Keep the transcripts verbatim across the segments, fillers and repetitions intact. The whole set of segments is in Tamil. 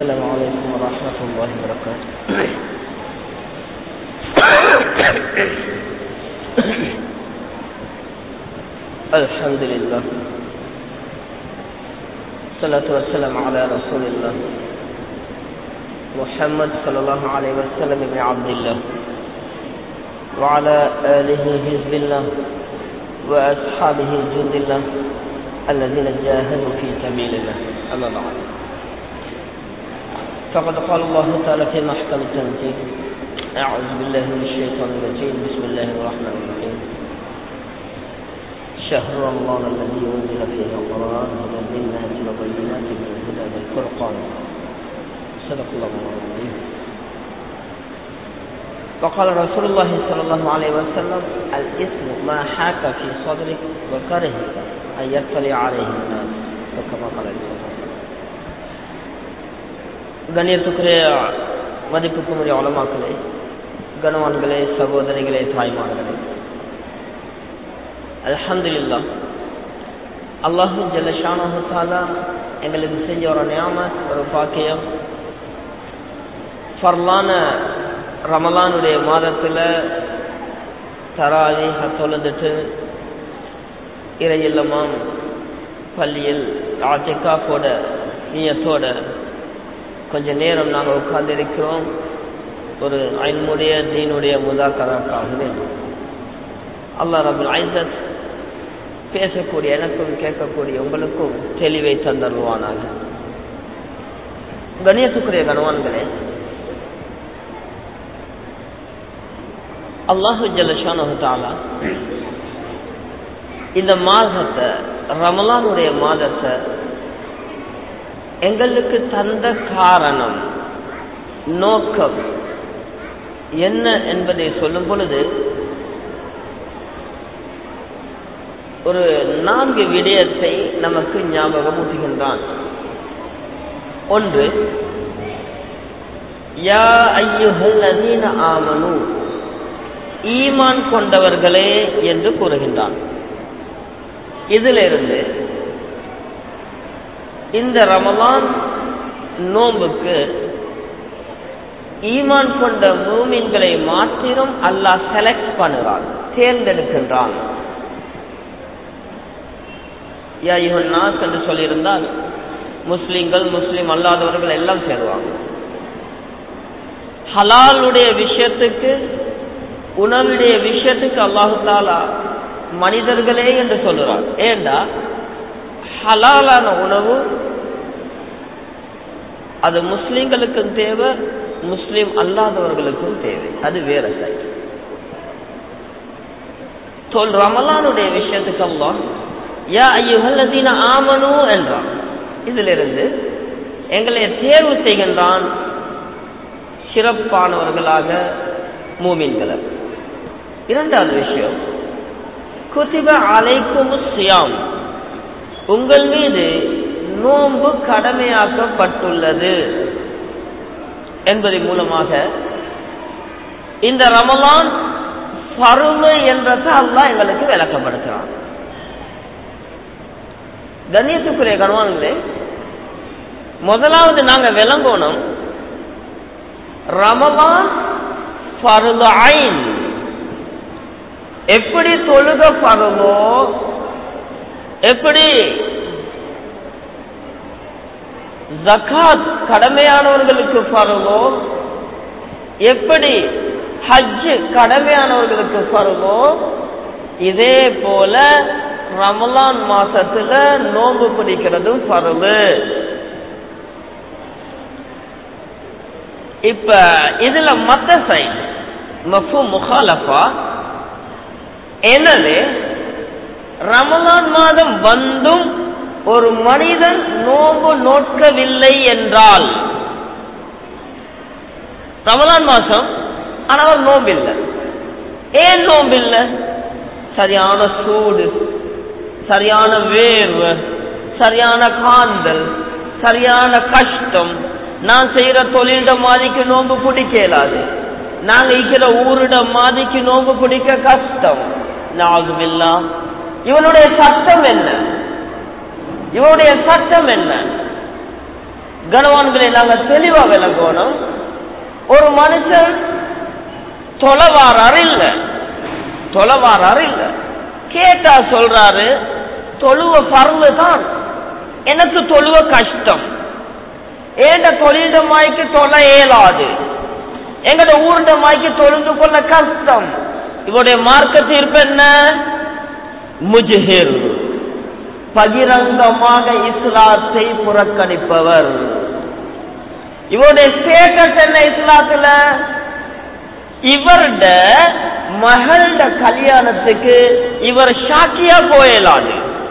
السلام عليكم ورحمة الله وبركاته. الحمد لله والصلاة والسلام على رسول الله محمد صلى الله عليه وسلم بن عبد الله وعلى آله حزب الله وأصحابه جند الله الذين جاهدوا في سبيل الله. أما بعد، فقد قال الله تعالى في محكم التنزيل: أعوذ بالله من الشيطان الرجيم، بسم الله الرحمن الرحيم. شهر رمضان الذي أنزل فيه القرآن هدى للناس وبينات من الهدى والفرقان. صدق الله العظيم. وقال رسول الله صلى الله عليه وسلم: الإثم ما حاك في صدرك وكرهت أن يطلع عليه الناس. وكما قال عليه الصلاة والسلام. கண்ணியத்துக்குரிய மதிப்புக்குரிய உலமாக்களே, கணவான்களே, சகோதரிகளே, தாய்மார்களே, அல்ஹம்துலில்லாஹ், அல்லாஹு ஜல்ல ஷானஹு தஆலா எங்களுக்கு செஞ்ச ஒரு நியாமத், ஒரு பாக்கியம். ஃபர்லான ரமலானுடைய மாதத்தில் தராவீஹ் தொழுதுட்டு இறையில்லமாம் பள்ளியில் ஆத்திகாஃபோட நியத்தோட கொஞ்ச நேரம் நாங்கள் உட்கார்ந்து இருக்கிறோம். ஒரு ஐன்முடைய தீனுடைய முதாக்கராக்காகவே அல்லாஹ் ரப்புல் இஸ்ஸத் பேசக்கூடிய எனக்கும் கேட்கக்கூடிய உங்களுக்கும் தெளிவை தந்தருவானாக. கண்ணியத்துக்குரிய கணவான்களே, அல்லாஹு ஜல்ல ஷானஹு தஆலா இந்த மாதத்தை, ரமலானுடைய மாதத்தை எங்களுக்கு தந்த காரணம், நோக்கம் என்ன என்பதை சொல்லும் பொழுது ஒரு நான்கு விடயத்தை நமக்கு ஞாபகமூட்டுகின்றான். ஒன்று, யா அய்யுஹல்லதீன ஆமனு, ஈமான் கொண்டவர்களே என்று கூறுகின்றான். இதிலிருந்து இந்த ரமலான் நோன்புக்கு ஈமான் கொண்ட மூமின்களை மாத்திரம் அல்லாஹ் செலக்ட் பண்ணுறான், தேர்ந்தெடுக்கின்றான். யா அய்யுஹன் நாஸ் என்று சொல்லியிருந்தால் முஸ்லிம்கள், முஸ்லிம் அல்லாதவர்கள் எல்லாம் சேருவாங்க. ஹலாலுடைய விஷயத்துக்கு, உணவுடைய விஷயத்துக்கு அல்லாஹு தஆலா மனிதர்களே என்று சொல்லுறான். ஏண்டா ஹலாலான உணவு அது முஸ்லிம்களுக்கும் தேவை, முஸ்லிம் அல்லாதவர்களுக்கும் தேவை. அது வேற சைட். சொல் ரமலானுடைய விஷயத்துக்கு அல்லாஹ் யா அய்யுஹல்லதீன ஆமனு என்றான். இதிலிருந்து எங்களை தேர்வு செய்கின்றான் சிறப்பானவர்களாக மூமின்களை. இரண்டாவது விஷயம், குதிப அலைக்குமுஸ் ஸியாம், உங்கள் மீது நோன்பு கடமையாக்கப்பட்டுள்ளது என்பதன் மூலமாக இந்த ரமலான் ஃபர்து என்றதை அல்லாஹ் எங்களுக்கு விளக்கப்படுத்துகிறான். கண்ணியத்துக்குரிய கணவான்களே, முதலாவது நாங்க விளங்கணும், ரமலான் ஃபர்து ஐன். எப்படி தொழுக ஃபர்தோ, எப்படி ஜகாத் கடமையானவர்களுக்கு ஃபர்தோ, எப்படி ஹஜ் கடமையானவர்களுக்கு ஃபர்தோ, இதே போல ரமலான் மாசத்துல நோன்பு பிடிக்கிறதும் ஃபர்து. இப்ப இதுல மத்த சைடு மஃபூம் முகாலஃபா என்னது, ரமலான் மாதம் வந்தும் ஒரு மனிதன் நோன்பு நோக்கவில்லை என்றால், ரமலான் மாசம் ஆனா அவர் நோம்பில்லை. ஏன் நோம்பில்லை? சரியான சூடு, சரியான வேர்வை, சரியான காந்தல், சரியான கஷ்டம். நான் செய்யற தொழிலிட மாதிரிக்கு நோன்பு பிடிக்கலாது, நாங்க இருக்கிற ஊரிட மாதிரிக்கு நோன்பு பிடிக்க கஷ்டம். நாகுமில்லா, இவனுடைய சட்டம் என்ன? இவனுடைய சட்டம் என்ன? கணவான்களை நாங்கள் தெளிவா விளங்கணும். ஒரு மனுஷன் தொலைவாரார் இல்ல தொலைவாரார் இல்ல கேட்டா சொல்றாரு தொழுவ பருவு தான், எனக்கு தொழுவ கஷ்டம், ஏண்ட தொழில மாய்க்கு தொலை இயலாது, எங்கட ஊருட மாய்க்கு தொழுந்து கொள்ள கஷ்டம். இவருடைய மார்க்க தீர்ப்பு என்ன? முஜ்ஹிர், பகிரங்கமாக இஸ்லாத்தை புறக்கணிப்பவர். இவருடைய ஸ்டேட்டஸ் என்ன இஸ்லாத்துல? இவருட மகள கல்யாணத்துக்கு இவர் சாட்சியா போயலாது.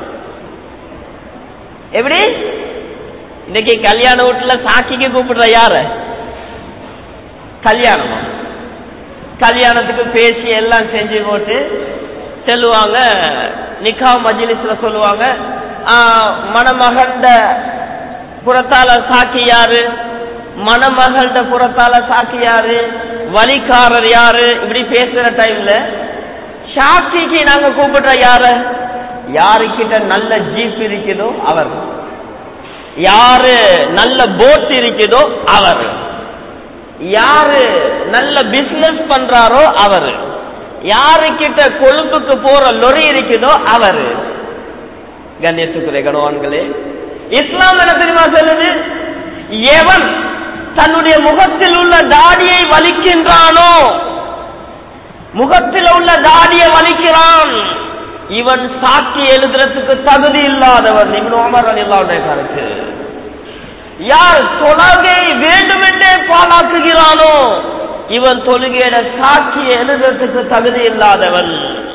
எப்படி இன்னைக்கு கல்யாண வீட்டுல சாட்சிக்கு கூப்பிடுற யார? கல்யாணமா? கல்யாணத்துக்கு பேசி எல்லாம் செஞ்சு போட்டு சொல்லுவாங்க, நிக்கா மஜ்லிஸ்ல சொல்லுவாங்க, மணமகண்ட புறத்தால சாட்சி யாரு, மணமகள்ட புறத்தால சாட்சி யாரு, வழிகாரர் யாரு, இப்படி பேசுற டைம்ல சாட்சிக்கு நாங்க கூப்பிடுற யார? யாருக்கிட்ட நல்ல ஜீப் இருக்குதோ அவர், யாரு நல்ல போட் இருக்குதோ அவர், யாரு நல்ல பிசினஸ் பண்றாரோ அவரு, யாருக்கிட்ட கொழும்புக்கு போற லொரி இருக்குதோ அவரு. கண்ணியத்துக்குரிய கணவான்களே, இஸ்லாம் என்ன தெரியுமா சொல்லுது? எவன் தன்னுடைய முகத்தில் உள்ள தாடியை வலிக்கின்றானோ, முகத்தில் உள்ள தாடியை வலிக்கிறான், இவன் சாட்சி எழுதுறதுக்கு தகுதி இல்லாதவன். இப்னு உமர் ரலியல்லாஹு அன்ஹு கருத்து. யார் தொழுகை வேண்டுமென்றே பாழாக்குகிறானோ, இவன் தொழுகையோட சாட்சி எழுதுறதுக்கு தகுதி இல்லாதவன்.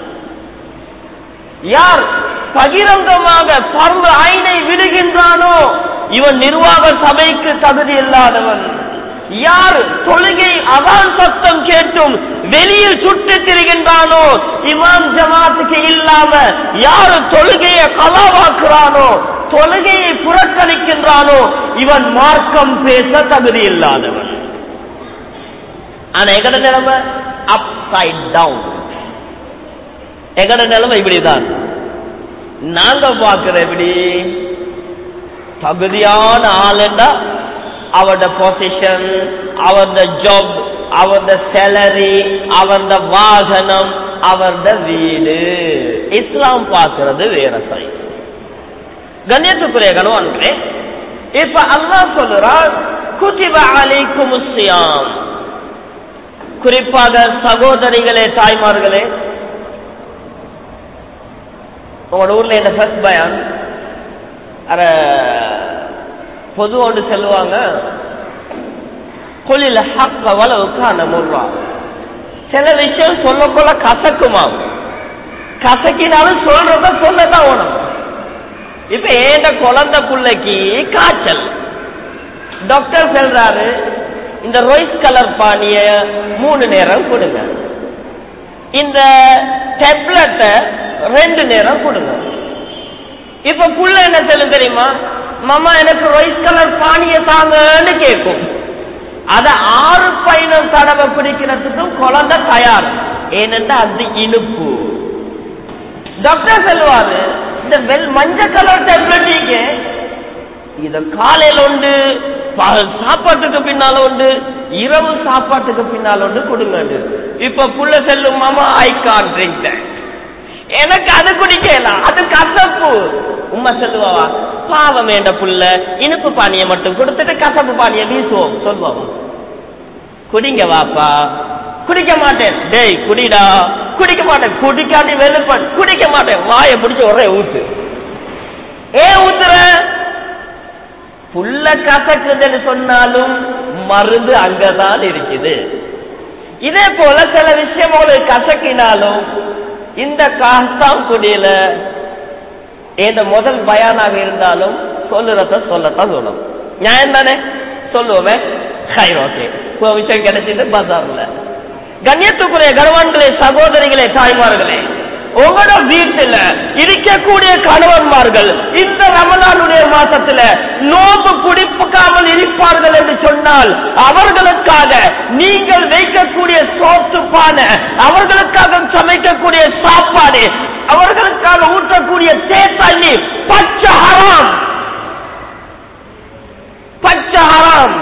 யார் பகிரங்கமாக பர்வ ஐனை விடுகின்றானோ, இவன் நிர்வாக சபைக்கு தகுதி இல்லாதவன். யார் தொழுகை அதான் சத்தம் கேட்டும் வெளியில் சுற்றி திரிகின்றானோ, இமாம் ஜமாத்துக்கு இல்லாம யாரு தொழுகையை கலாவாக்குறானோ, தொழுகையை புறக்கணிக்கின்றானோ, இவன் மார்க்கம் பேச தகுதி இல்லாதவன். ஆனா எங்கட நிலைமை அப்சைட் டவுன். எங்கட நிலைமை இப்படிதான். நாங்க பாக்குற எப்படி தகுதியான ஆளுண்டா அவரோட பொசிஷன், அவரோட ஜாப், அவரோட சேலரி, அவரோட வாகனம், அவரோட வீடு. இஸ்லாம் பார்க்கிறது வேற சைடு. கண்ணியத்துக்குரிய கணவன்களே, இப்ப அல்லாஹ் சொல்றார் குதிப அலைக்குமுஸ் ஸியாம். குறிப்பாக சகோதரிகளே, தாய்மார்களே, உங்களோட ஊர்ல இந்த ஃபர்ஸ்ட் பயான் அர பொது ஒன்று சொல்லுவாங்க, குலில் ஹக்க வலவ் கான முர்ரா. சில விஷயம் சொல்லக்குள்ள கசக்குமா, கசக்கினாலும் சொல்றத சொல்லதான் ஓணும். இப்ப ஏண்ட குழந்தை பிள்ளைக்கு காய்ச்சல், டாக்டர் சொல்றாரு இந்த ரோஸ் கலர் பானிய மூணு நேரம் கொடுங்க, இந்த டேப்லெட்டை ரெண்டு நேரம் கொடுங்க. இப்ப புள்ள என்ன சொல்ல தெரியுமா? மாமா எனக்கு ரோஸ் கலர் பானிய தாங்கன்னு கேட்கும். அத ஆறு பதினொரு தடவை பிடிக்கிறதுக்கும் குழந்தை தயார். ஏனென்றா அது இனிப்பு. டாக்டர் சொல்லுவாரு இந்த வெள் மஞ்சள் கலர் டேப்லெட் இத காலையில உண்டு, சாப்பாட்டுக்கு பின்னால உண்டு, இரவு சாப்பாட்டுக்கு பின்னால உண்டு கொடுங்க. இப்ப புள்ள செல்லும், மாமா ஐ கான் ட்ரிங்க் தட், எனக்கு அது குடிக்கலாம், அது கசப்பு. உம்மா சொல்லுவா, பாவம் வேண்ட புள்ள, இனிப்பு பானியை மட்டும் கொடுத்துட்டு கசப்பு பானியை வீசுவோம் சொல்லுவோம். குடிங்க வாப்பா. குடிக்க மாட்டேன். டேய் குடிடா. குடிக்க மாட்டேன். குடிக்காண்டி வெளுப்பன். குடிக்க மாட்டேன். வாயை பிடிச்ச ஒரே ஊத்து. ஏன் ஊத்துற? புள்ள கசக்குதுன்னு சொன்னாலும் மருந்து அங்கதான் இருக்குது. இதே போல சில விஷயம் உங்களுக்கு கசக்கினாலும் இந்த காசாம் குடியில இந்த முதல் பயானாக இருந்தாலும் சொல்லுறத சொல்லத்தான் சொல்லணும். நியாயம் தானே? சொல்லுவோமே. ஓகே, விஷயம் கிடைச்சிட்டு பசார்ல. கண்ணியத்துக்குரிய கணவன்களே, சகோதரிகளே, தாய்மார்களே, உங்களோட வீட்டுல இருக்கக்கூடிய கணவன்மார்கள் இந்த ரமலானுடைய மாசத்துல நோம்பு குடிப்புக்காமல் இருப்பார்கள் என்று சொன்னால் அவர்களுக்காக நீங்கள் வைக்கக்கூடிய சோத்துப்பான, அவர்களுக்காக சமைக்கக்கூடிய சாப்பாடு, அவர்களுக்காக ஊற்றக்கூடிய தேத்தண்ணி பச்சை ஹராம். பச்சை ஹராம்.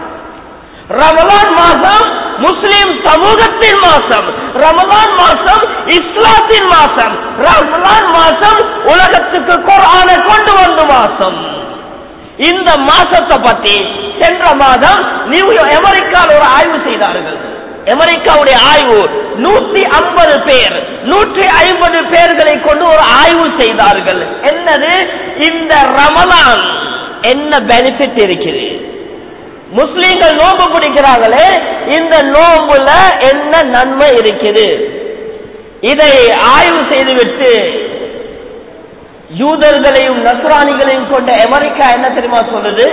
ரமலான் மாசம் முஸ்லிம் சமூகத்தின் மாசம், ரமலான் மாசம் இஸ்லாத்தின் மாசம், ரமலான் மாசம் உலகத்துக்கு குர்ஆனை கொண்டு வந்த மாசம். இந்த மாசத்தை பத்தி சென்ற மாதம் நியூயார்க் அமெரிக்காவில் ஒரு ஆய்வு செய்தார்கள். அமெரிக்காவுடைய ஆய்வு நூற்றி ஐம்பது பேர் நூற்றி ஐம்பது பேர்களை கொண்டு ஒரு ஆய்வு செய்தார்கள். என்னது? இந்த ரமலான் என்ன பெனிஃபிட் இருக்குது, முஸ்லீம்கள் நோன்பு பிடிக்கிறாங்களே, இந்த நோன்புல என்ன நன்மை இருக்குது, இதை ஆய்வு செய்துவிட்டு யூதர்களையும் நஸ்ரானிகளையும் கொண்ட அமெரிக்கா என்ன தெரியுமா சொல்லுது?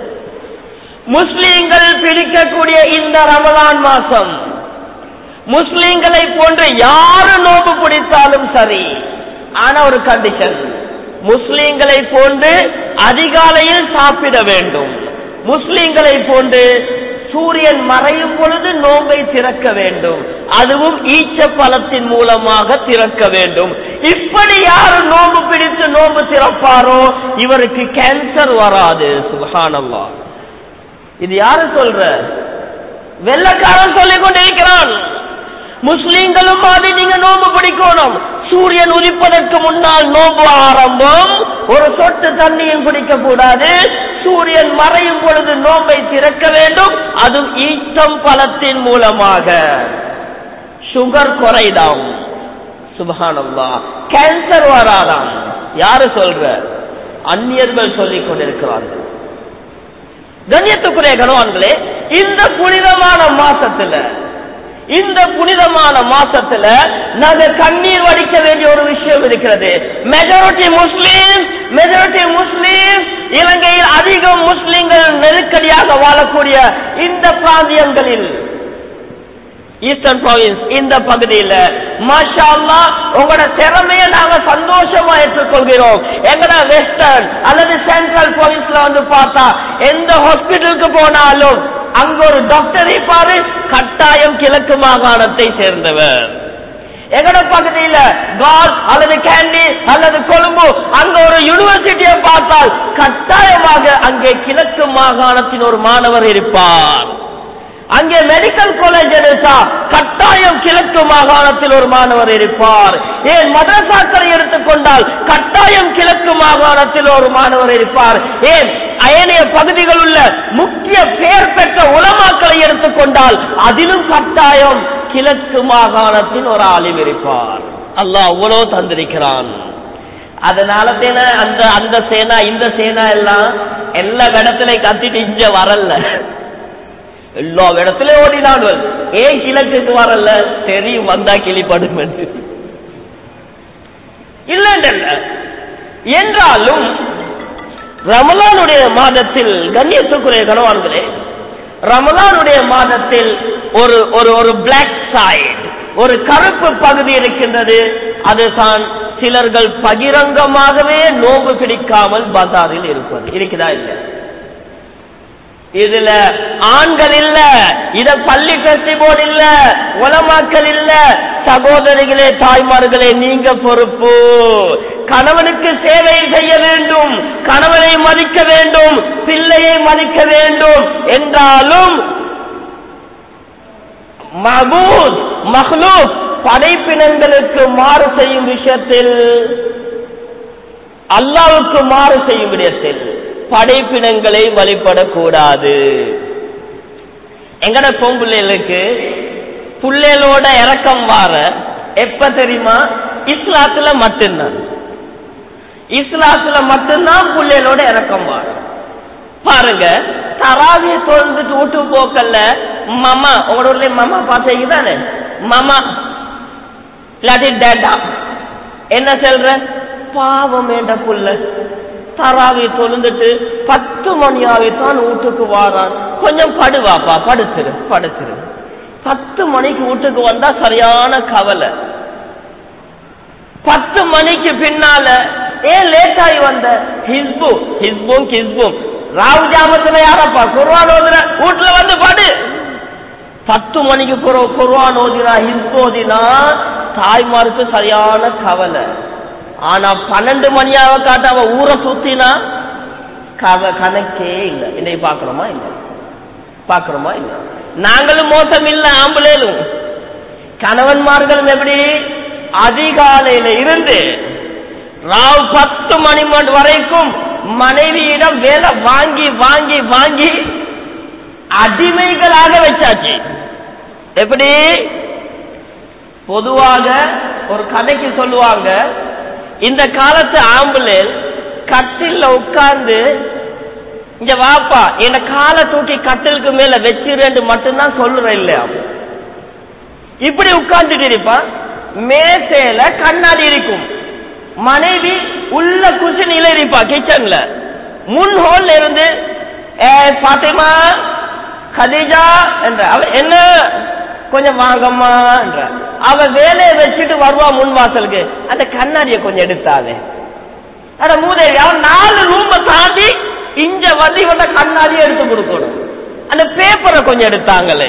முஸ்லீம்கள் பிடிக்கக்கூடிய இந்த ரமலான் மாசம் முஸ்லீம்களை போன்று யாரு நோன்பு பிடித்தாலும் சரி, ஆனா ஒரு கண்டிஷன், முஸ்லீம்களை போன்று அதிகாலையில் சாப்பிட வேண்டும், முஸ்லீம்களை போன்று சூரியன் மறையும் பொழுது நோன்பை திறக்க வேண்டும், அதுவும் ஈச்ச பழத்தின் மூலமாக திறக்க வேண்டும். இப்படி யாரு நோன்பு பிடித்து நோன்பு திறப்பாரோ இவருக்கு கேன்சர் வராது. சுப்ஹானல்லாஹ். இது யாரு சொல்ற? வெள்ளக்காரன் சொல்லிக் கொண்டிருக்கிறான். முஸ்லீம்களும் மாதிரி நீங்க நோன்பு பிடிக்கணும், சூரியன் உதிப்பதற்கு முன்னால் நோன்பு ஆரம்பம், ஒரு சொட்டு தண்ணியும் குடிக்க கூடாது, சூரியன் மறையும் பொழுது நோன்பை திறக்க வேண்டும், அதுவும் ஈச்சம் பழத்தின் மூலமாக. சுகர் குறைதாம். சுப்ஹானல்லாஹ். கேன்சர் வராதாம். யாரு சொல்ற? அந்நியர்கள் சொல்லிக் கொண்டிருக்கிறார்கள். கண்ணியத்துக்குரிய கணவான்களே, இந்த புனிதமான மாசத்துல இந்த புனிதமான மாசத்துல நாங்க கண்ணீர் வடிக்க வேண்டிய ஒரு விஷயம் இருக்கிறது. மெஜாரிட்டி முஸ்லிம் மெஜாரிட்டி முஸ்லிம் இலங்கையில் அதிகம் முஸ்லிம்கள் நெருக்கடியாக வாழக்கூடிய இந்த பிராந்தியங்களில், ஈஸ்டர்ன் ப்ராவின்ஸ், இந்த பகுதியில் மாஷா அல்லாஹ் உங்களோட திறமையை நாங்க சந்தோஷமா ஏற்றுக்கொள்கிறோம். எங்கட வெஸ்டர்ன் அல்லது சென்ட்ரல் ப்ராவின்ஸ்ல வந்து பார்த்தா எந்த ஹாஸ்பிட்டலுக்கு போனாலும் அங்க ஒரு டாக்டர் இருப்பாரு, கட்டாயம் கிழக்கு மாகாணத்தை சேர்ந்தவர். எங்கட பகுதியில கால் அல்லது கேண்டி அல்லது கொழும்பு அங்க ஒரு யூனிவர்சிட்டியை பார்த்தால் கட்டாயமாக அங்கே கிழக்கு மாகாணத்தின் ஒரு மாணவர் இருப்பார். அங்கே மெடிக்கல் காலேஜ் எடுத்தா கட்டாயம் கிழக்கு மாகாணத்தில் ஒரு மாணவர் இருப்பார். ஏன் மதரசாக்களை எடுத்துக்கொண்டால் கட்டாயம் கிழக்கு மாகாணத்தில் ஒரு மாணவர் இருப்பார். ஏன் அயனிய பகுதிகள் உள்ள முக்கிய பெயர் பெற்ற உலமாக்களை எடுத்துக்கொண்டால் அதிலும் கட்டாயம் கிழக்கு மாகாணத்தின் ஒரு ஆலிம் இருப்பார். அல்லாஹ் அவ்வளவு தந்திருக்கிறான். அதனால சேனா அந்த அந்த சேனா இந்த சேனா எல்லாம் எல்லா இடத்துல கத்திட்டு இங்க வரல, எல்லா இடத்துல ஓடினார்கள். ஏன் கிழக்குக்கு வரல? தெரியும் வந்தா கிளிப்படும் இல்ல என்றாலும் ரமலானுடைய மாதத்தில் கண்ணியத்துக்குரிய கணவான்களே, ரமலானுடைய மாதத்தில் ஒரு ஒரு ஒரு பிளாக் சைடு, ஒரு கருப்பு பகுதி இருக்கின்றது. அதுதான் சிலர்கள் பகிரங்கமாகவே நோன்பு பிடிக்காமல் பஜாரில் இருப்பது. இருக்குதா? இல்லை. இதுல ஆண்கள் இல்ல, இத பள்ளி ஃபெஸ்டிவல் இல்ல, உலமாக்கள் இல்ல. சகோதரிகளே, தாய்மார்களே, நீங்க பொறுப்பு. கணவனுக்கு சேவை செய்ய வேண்டும், கணவனை மதிக்க வேண்டும், பிள்ளையை மதிக்க வேண்டும். என்றாலும் மபூத் மஹ்லூக் படைப்பினங்களுக்கு மாறு செய்யும் விஷயத்தில், அல்லாஹ்வுக்கு மாறு செய்யும் விடயத்தில் படைப்பினங்களை வழிபடக்கூடாது. எங்கட பொம்புள்ளைகளுக்கு புள்ளைகளோட இறக்கம் வார எப்ப தெரியுமா? இஸ்லாத்துல மட்டும்தான். இஸ்லாத்துல மட்டும்தான் புள்ளைகளோட இறக்கம் வார. பாருங்க, தராவிய தொழுந்துட்டு விட்டு போக்கல்ல மாமா, உங்களோட மாமா பார்த்தீங்க தானே, மாமா இல்லாட்டி டேட்டா என்ன சொல்ற? பாவம் வேண்ட புள்ள தராவி தொழுந்துட்டு பத்து மணியாவே தான் வீட்டுக்கு வாரான், கொஞ்சம் படுவாப்பா, படுத்துரு படுத்துரு. பத்து மணிக்கு வீட்டுக்கு வந்தா சரியான கவலை. பத்து மணிக்கு பின்னால ஏன் லேட் ஆகி வந்த? ஹிஸ்பு ஹிஸ்பும் கிஸ்பும் ராவு ஜாமத்துல யாரப்பா குர்ஆன் ஓதுற, வீட்டுல வந்து படு. பத்து மணிக்கு குர்ஆன் ஓதினா ஹிஸ்பு ஓதினா தாய்மாருக்கு சரியான கவலை. ஆனா பன்னெண்டு மணியாக காட்டாம ஊரை சுத்தினா கணக்கே இல்லை. இன்னைக்கு பாக்குறோமா இல்லை? பாக்குறோமா இல்லை? நாங்களும் மோசம் இல்லை, ஆம்பளையும் கணவன்மார்களும் எப்படி அதிகாலையில இருந்து ராவ் பத்து மணி வரைக்கும் மனைவியிடம் வேலை வாங்கி வாங்கி வாங்கி அடிமைகளாக வச்சாச்சு. எப்படி? பொதுவாக ஒரு கதைக்கு சொல்லுவாங்க, இந்த காலத்து ஆம்பளை கட்டில உட்கார்ந்து இங்க வாப்பா என்ன காலை தூக்கி கட்டிலுக்கு மேல வச்சிருந்து மட்டும்தான் சொல்லுறேன் இல்லையா? இப்படி உட்கார்ந்துட்டு இருப்பான். மேசையில கண்ணாடி இருக்கும், மனைவி உள்ள குச்சினில இருப்பா கிச்சன்ல. முன் ஹோல்ல இருந்து பாத்திமா கதீஜா என்ற அவ என்ன கொஞ்சம் வாங்கம்மா என்ற அவ வேலையை வச்சுட்டு வருவா முன் வாசலுக்கு. அந்த கண்ணாடியை கொஞ்சம் எடுத்தாவே அட மூதேவி அவன் நாலு ரூம தாண்டி இங்க வந்து இவன் கண்ணாடியை எடுத்து கொடுக்கணும். அந்த பேப்பரை கொஞ்சம் எடுத்தாங்களே.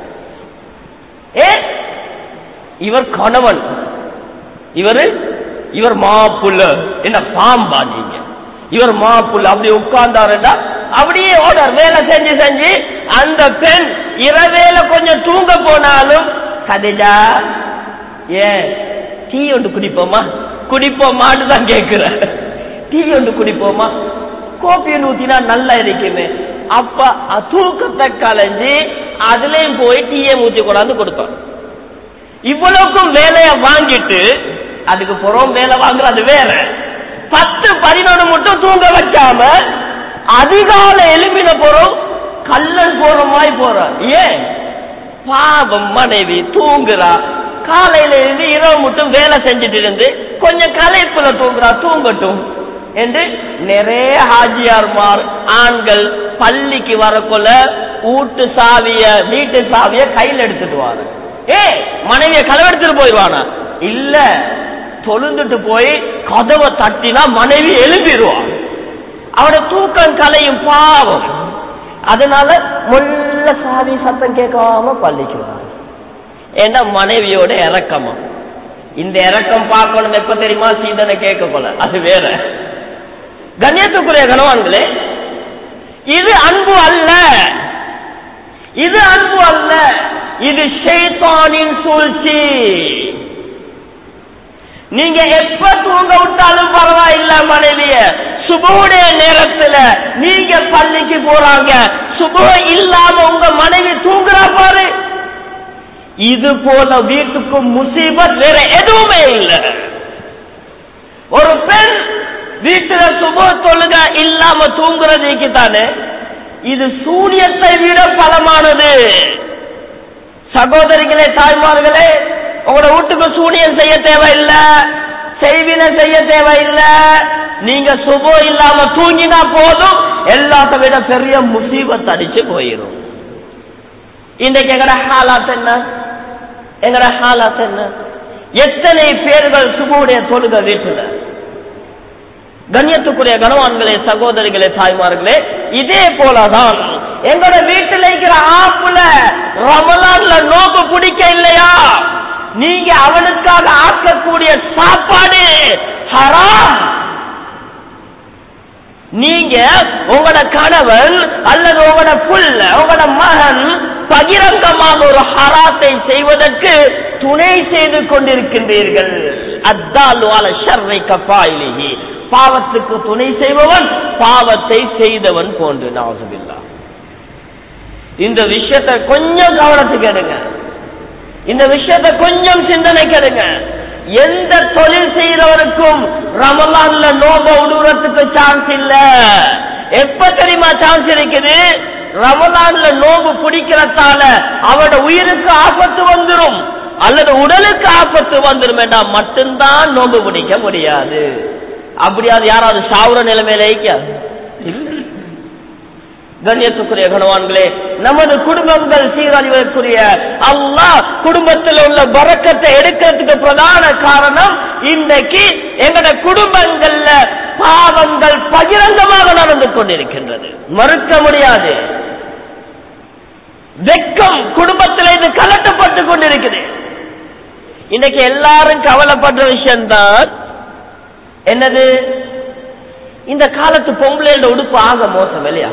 ஏ இவர் கணவன், இவரு இவர் மாப்புள்ள என்ன பாம்பா நீங்க? இவர் மாப்புள்ள அப்படி உட்கார்ந்தாருடா அப்படியே ஓடர் வேலை செஞ்சு செஞ்சு அந்த பெண் இரவேல கொஞ்சம் தூங்க போனாலும் கதிஜா ஏ டீ ஒன்று குடிப்போமா குடிப்போமான்னு தான் கேட்கிற. டீ ஒன்று குடிப்போமா, கோப்பி ஊத்தினா நல்லா இருக்குமே. அப்ப தூக்கத்தை கலைஞ்சு அதுலயும் போய் டீயை ஊத்தி கொண்டாந்து கொடுப்பான். இவ்வளவுக்கும் வேலைய வாங்கிட்டு அதுக்கு புறம் வேலை வாங்குறது வேற. பத்து பதினொன்று மட்டும் தூங்க வச்சாம அதிகாலை எழுப்பின போறோம் கல்லன் போற மாதிரி போற. ஏன்? பாவம் மனைவி தூங்குறா, காலையில இருந்து இரவு மட்டும் வேலை செஞ்சுட்டு இருந்து கொஞ்சம் கலைப்புல தூங்குறா, தூங்கட்டும் என்று நிறைய ஹாஜியார்மார் ஆண்கள் பள்ளிக்கு வரக்குள்ள வீட்டு சாவிய வீட்டு சாவிய கையில் எடுத்துட்டு வாரு. ஏ மனைவிய களவெடுத்துட்டு போயிடுவானா? இல்ல, தொழுந்துட்டு போய் கதவை தட்டினா மனைவி எழுப்பிடுவான். அவட தூக்கம் கலையும் பாவம். அதனால முள்ள சாவி சத்தம் கேட்காம பள்ளிக்குவான். ஏன்னா மனைவியோட இறக்கமா. இந்த இறக்கம் பார்க்கணும் எப்ப தெரியுமா? சீதனை கேட்க போல, அது வேற. கண்ணியத்துக்குரிய கணவான்களே, இது அன்பு அல்ல, இது அன்பு அல்ல, இது ஷைத்தானின் சூழ்ச்சி. நீங்க எப்ப தூங்க விட்டாலும் பரவாயில்ல மனைவிய, சுபுடைய நேரத்துல நீங்க பள்ளிக்கு போறாங்க, சுபு இல்லாம உங்க மனைவி தூங்குறா பாரு, இது போல வீட்டுக்கு முசீபத் வேற எதுவுமே இல்லை. ஒரு பெண் வீட்டுல சுப தொழுக இல்லாம தூங்குறதுக்கு தானே இது சூரியத்தை விட பலமானது. சகோதரிகளே, தாய்மார்களே, உங்களோட வீட்டுக்கு சூரியன் செய்ய தேவையில்லை, செய்வின செய்ய தேவையில்லை. நீங்க சுபோ இல்லாம தூங்கினா போதும், எல்லாத்த விட பெரிய முசீபத் அடிச்சு போயிடும். இன்றைக்கு எங்கட ஹாலாத் என்ன? எங்கட ஹாலாத் என்ன? எத்தனை பேர்கள் சுபுடைய தொழுக வீட்டுல? கண்ணியத்துக்குரிய கணவான்களே, சகோதரிகளே, தாய்மார்களே, இதே போலதான் எங்களோட வீட்டில் இருக்கிற ஆப்புல ரமலான்ல நோக்கு பிடிக்க இல்லையா? நீங்க அவனுக்காக ஆக்கக்கூடிய சாப்பாடு ஹராம். நீங்க உங்களோட கணவன் அல்லது உங்களோட புள்ள உங்களோட மகன் பகிரங்கமாக ஒரு ஹராத்தை செய்வதற்கு துணை செய்து கொண்டிருக்கின்றீர்கள். அத்தாலு அல ஷர்ரி கஃபாயிலிஹி, பாவத்துக்கு துணை செய்பவன் பாவத்தை செய்தவன் போன்று. நவுசுபில்லாஹ். இந்த விஷயத்தை கொஞ்சம் கவனத்துக்கு எடுங்க, இந்த விஷயத்தை கொஞ்சம் சிந்தனைக்கு எடுங்க. எந்த தொழில் செய்யறவருக்கும் ரமலான்ல நோம்ப உடுறதுக்கு சான்ஸ் இல்ல. எப்ப தெரியுமா சான்ஸ் இருக்குது? ரமலான்ல நோம்பு பிடிக்கிறதால அவட உயிருக்கு ஆபத்து வந்துடும் அல்லது உடலுக்கு ஆபத்து வந்துடும் வேண்டாம், மட்டும்தான் நோம்பு பிடிக்க முடியாது. அப்படியாவது யாராவது சாவுற நிலைமையில வைக்காது. கண்ணியத்துக்குரிய கணவான்களே, நமது குடும்பங்கள் சீரழிவதற்குரிய அல்லாஹ் குடும்பத்தில் உள்ள பரக்கத்தை எடுக்கிறதுக்கு பிரதான காரணம் இன்றைக்கு எங்கட குடும்பங்கள்ல பாவங்கள் பகிரங்கமாக நடந்து கொண்டிருக்கின்றது, மறுக்க முடியாது. வெக்கம் குடும்பத்தில் இது கலட்டப்பட்டு கொண்டிருக்கிறது. இன்னைக்கு எல்லாரும் கவலைப்படுற விஷயம்தான் என்னது? இந்த காலத்து பொம்பளையோட உடுப்பு ஆக மோசம் இல்லையா?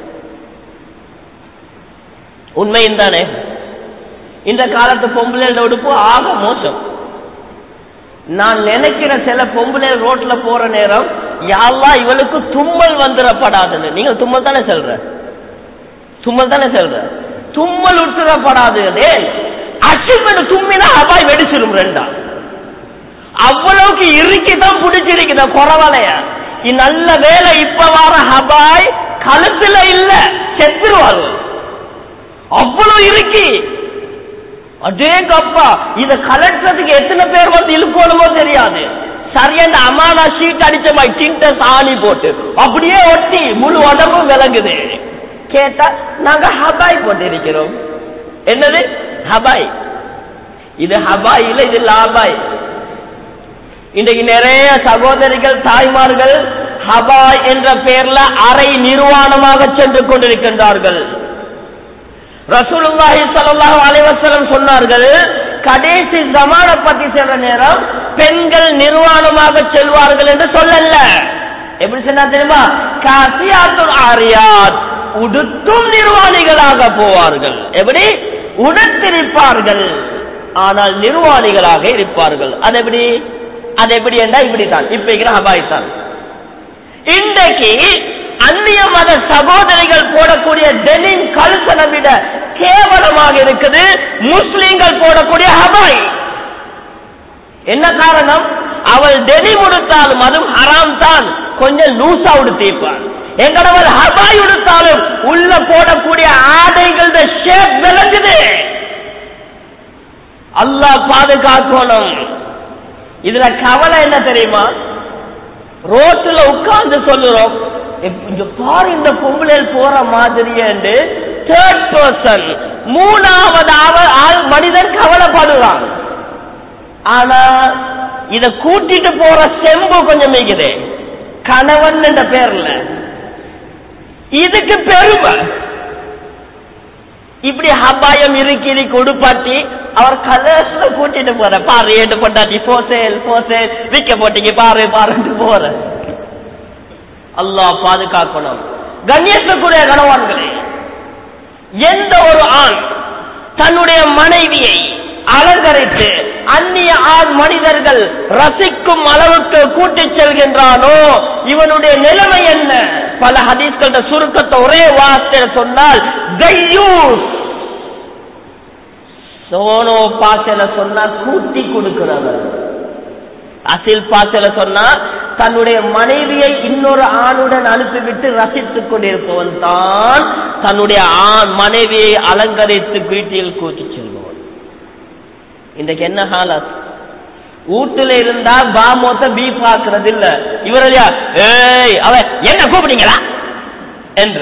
உண்மையும் தானே? இந்த காலத்து பொம்பளையோட உடுப்பு ஆக மோசம். நான் நினைக்கிற சில பொம்பளை ரோட்ல போற நேரம் யாவா இவளுக்கு தும்மல் வந்துடப்படாதுன்னு. நீங்க தும்மல் தானே சொல்ற, தும்மல் தானே சொல்ற, தும்மல் உட்டுறப்படாது. அச்சுமணி தும்மினா ஹபாய் வெடிச்சிடும் ரெண்டா. அவ்வளவுக்கு இறுக்கிதான் பிடிச்சிருக்குத குறவலைய. நல்ல வேலை இப்ப வர ஹபாய் கழுத்துல இல்ல, செத்துருவாரு. அவ்வளவு இறுக்கி அதே கப்பா. இத கலெக்டருக்கு எத்தனை பேர் வந்து இழுக்கணுமோ தெரியாது. சரியான அமானா ஷீட் அடிச்ச மாதிரி டிண்ட சாணி போட்டு அப்படியே ஒட்டி முழு உடம்பும் விளங்குது. கேட்டா நாங்க ஹபாய் போட்டு இருக்கிறோம். என்னது ஹபாய்? இது ஹபாய் இல்ல, இது லாபாய். இன்றைக்கு நிறைய சகோதரிகள் தாய்மார்கள் ஹபாய் என்ற பெயர்ல அரை நிர்வாணமாக சென்று கொண்டிருக்கின்றார்கள். ரசூலுல்லாஹி ஸல்லல்லாஹு அலைஹி வஸல்லம் சொன்னார்கள், கடைசி ஜமான பத்தி சொல்ற நேரம் பெண்கள் நிர்வாணமாக செல்வார்கள் என்று சொல்லல. எப்படி சொன்னா தெரியுமா? காசியாத்துல் ஆரியாத், உடுத்தும் நிர்வாணிகளாக போவார்கள். எப்படி? உடுத்திருப்பார்கள் ஆனால் நிர்வாணிகளாக இருப்பார்கள். அது எப்படி? அது எப்படி என்றா இப்படித்தான். இப்ப ஹபாய் தான். இன்றைக்கு அந்நிய மத சகோதரிகள் போடக்கூடிய டெனிம் கல்சனை விட கேவலமாக இருக்குது முஸ்லிம்கள் போடக்கூடிய ஹபாய். என்ன காரணம்? அவள் டெனிம் உடுத்தாலும் அதுவும் ஹராம் தான், கொஞ்சம் லூசா உடுத்திப்பார். எங்கடவள் ஹபாய் உடுத்தாலும் உள்ள போடக்கூடிய ஆடைகள் ஷேப் விளங்குது. அல்லாஹ் பாதுகாக்கணும். இதுல கவலை என்ன தெரியுமா? ரோட்ல உட்கார்ந்து சொல்லுறோம், பாரு இந்த பொம்பளை போற மாதிரி என்று தேர்ட் பர்சன் மூணாவது ஆள் மனிதன் கவலைப்படுறான். ஆனா இத கூட்டிட்டு போற செம்பு கொஞ்சம் மிகுது, கணவன் என்ற பேர்ல. இதுக்கு பெருமை. இப்படி ஹபாயம் இறுக்கி இறுக்கி உடுப்பாட்டி அவர் கலர்ஸ்ல கூட்டிட்டு போற, பாரு ஏட்டு பொண்டாட்டி போசேல் போசேல் விக்க போட்டிக்கு பாரு பாருன்னு போற. அல்லாஹ் பாதுகாக்கணும். கண்ணியத்துக்குரிய கணவான்களே, எந்த ஒரு ஆண் தன்னுடைய மனைவியை அலங்கரித்து அந்நிய ஆண் மனிதர்கள் ரசிக்கும் அளவுக்கு கூட்டிச் செல்கின்றானோ இவனுடைய நிலைமை என்ன? பல ஹதீஸ்கள சுருக்கத்தை ஒரே வார்த்தையில சொன்னால் தையூஸ். சோனோ பாசையில சொன்னா கூட்டி கொடுக்கிறவர், அசில் பாசையில சொன்னா தன்னுடைய மனைவியை இன்னொரு ஆணுடன் அனுப்பிவிட்டு ரசித்துக் கொண்டிருப்பவன் தான் தன்னுடைய ஆண் மனைவியை அலங்கரித்து வீட்டில் கூட்டி செல்பவன். இன்றைக்கு என்ன ஹாலத்? வீட்டுல இருந்தா பாமோத்த பீ பாக்குறது இல்ல. இவரையா ஏய் அவ என்ன கூப்பிட்டீங்களா என்ற,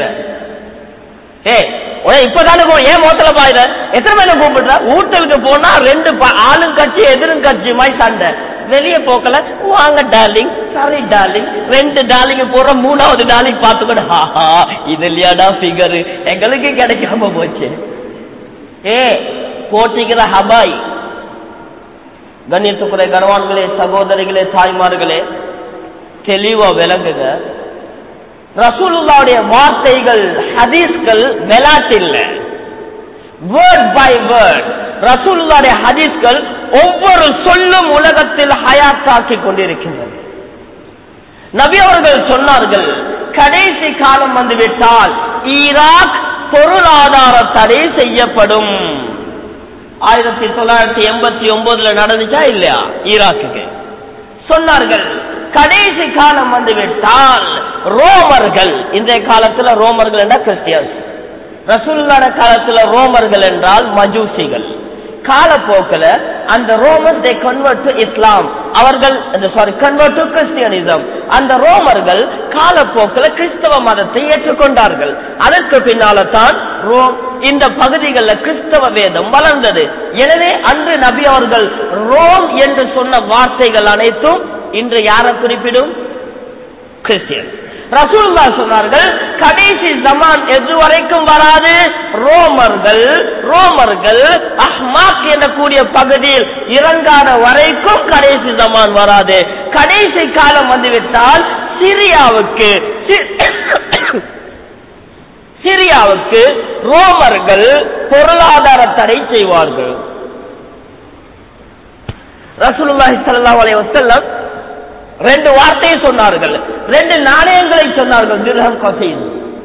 ஏய் இப்பதானே போ, ஏன் மோத்தல பாயிர எத்தனை பேரை கூப்பிடுற? வீட்டுக்கு போனா ரெண்டு ஆளும் கட்சி எதிரும் கட்சி மாதிரி சண்டை. வெளியே போக்கல, வாங்க டார்லிங், சாரி டார்லிங், ரெண்டு டார்லிங் போற மூணாவது டார்லிங் பார்த்துக்கொண்டு ஹாஹா இது இல்லையாடா ஃபிகர் எங்களுக்கு கிடைக்காம போச்சு. ஏ போட்டிக்கிற ஹபாய். கண்ணியத்துக்குரிய கணவான்களே, சகோதரிகளே, தாய்மார்களே, தெளிவா விளங்குங்க. ரசூலுல்லாஹ்வுடைய வார்த்தைகள் ஹதீஸ்கள் விளையாட்டில்ல, வேர்ட் பை வேர்ட். ரசூலுல்லாஹ்வுடைய ஹதீஸ்கள் ஒவ்வொரு சொல்லும் உலகத்தில் ஹயாத்தாக்கி கொண்டிருக்கின்றன. நபி அவர்கள் சொன்னார்கள், கடைசி காலம் வந்துவிட்டால் ஈராக் பொருளாதார தடை செய்யப்படும். ஆயிரத்தி தொள்ளாயிரத்தி எண்பத்தி ஒன்பதுல நடந்துச்சா இல்லையா ஈராக்குக்கு? சொன்னார்கள் கடைசி காலம் வந்துவிட்டால் ரோமர்கள், இன்றைய காலத்துல ரோமர்கள் என்றால் கிறிஸ்டியன்ஸ், ரசூலுல்லாஹ் காலத்துல ரோமர்கள் என்றால் மஜூசிகள். காலப்போக்கில் அந்த Romans they convert to Islam, அவர்கள் சாரி convert to Christianism. அந்த ரோமர்கள் காலப்போக்கில் கிறிஸ்தவ மதத்தை ஏற்றுக்கொண்டார்கள். அதற்கு பின்னால தான் ரோம் இந்த பகுதிகளில் கிறிஸ்தவ வேதம் வளர்ந்தது. எனவே அன்று நபி அவர்கள் ரோம் என்று சொன்ன வார்த்தைகள் அனைத்தும் இன்று யாரை குறிப்பிடும்? கிறிஸ்டியன். ரசூலுல்லாஹ் சொன்னார்கள் கடைசி ஜமான் எதுவரைக்கும் வராது? ரோமர்கள் ரோமர்கள் அஹ்மாக் எனக்கூடிய பகுதியில் இறங்காத வரைக்கும் கடைசி ஜமான் வராது. கடைசி காலம் வந்துவிட்டால் சிரியாவுக்கு சிரியாவுக்கு ரோமர்கள் பொருளாதார தடை செய்வார்கள். ரசூலுல்லாஹி ஸல்லல்லாஹு அலைஹி வஸல்லம் ரெண்டு வார்த்தையை சொன்னார்கள், ரெண்டு நாணயங்களை சொன்னார்கள். திர்ஹம் கஸீஸ்,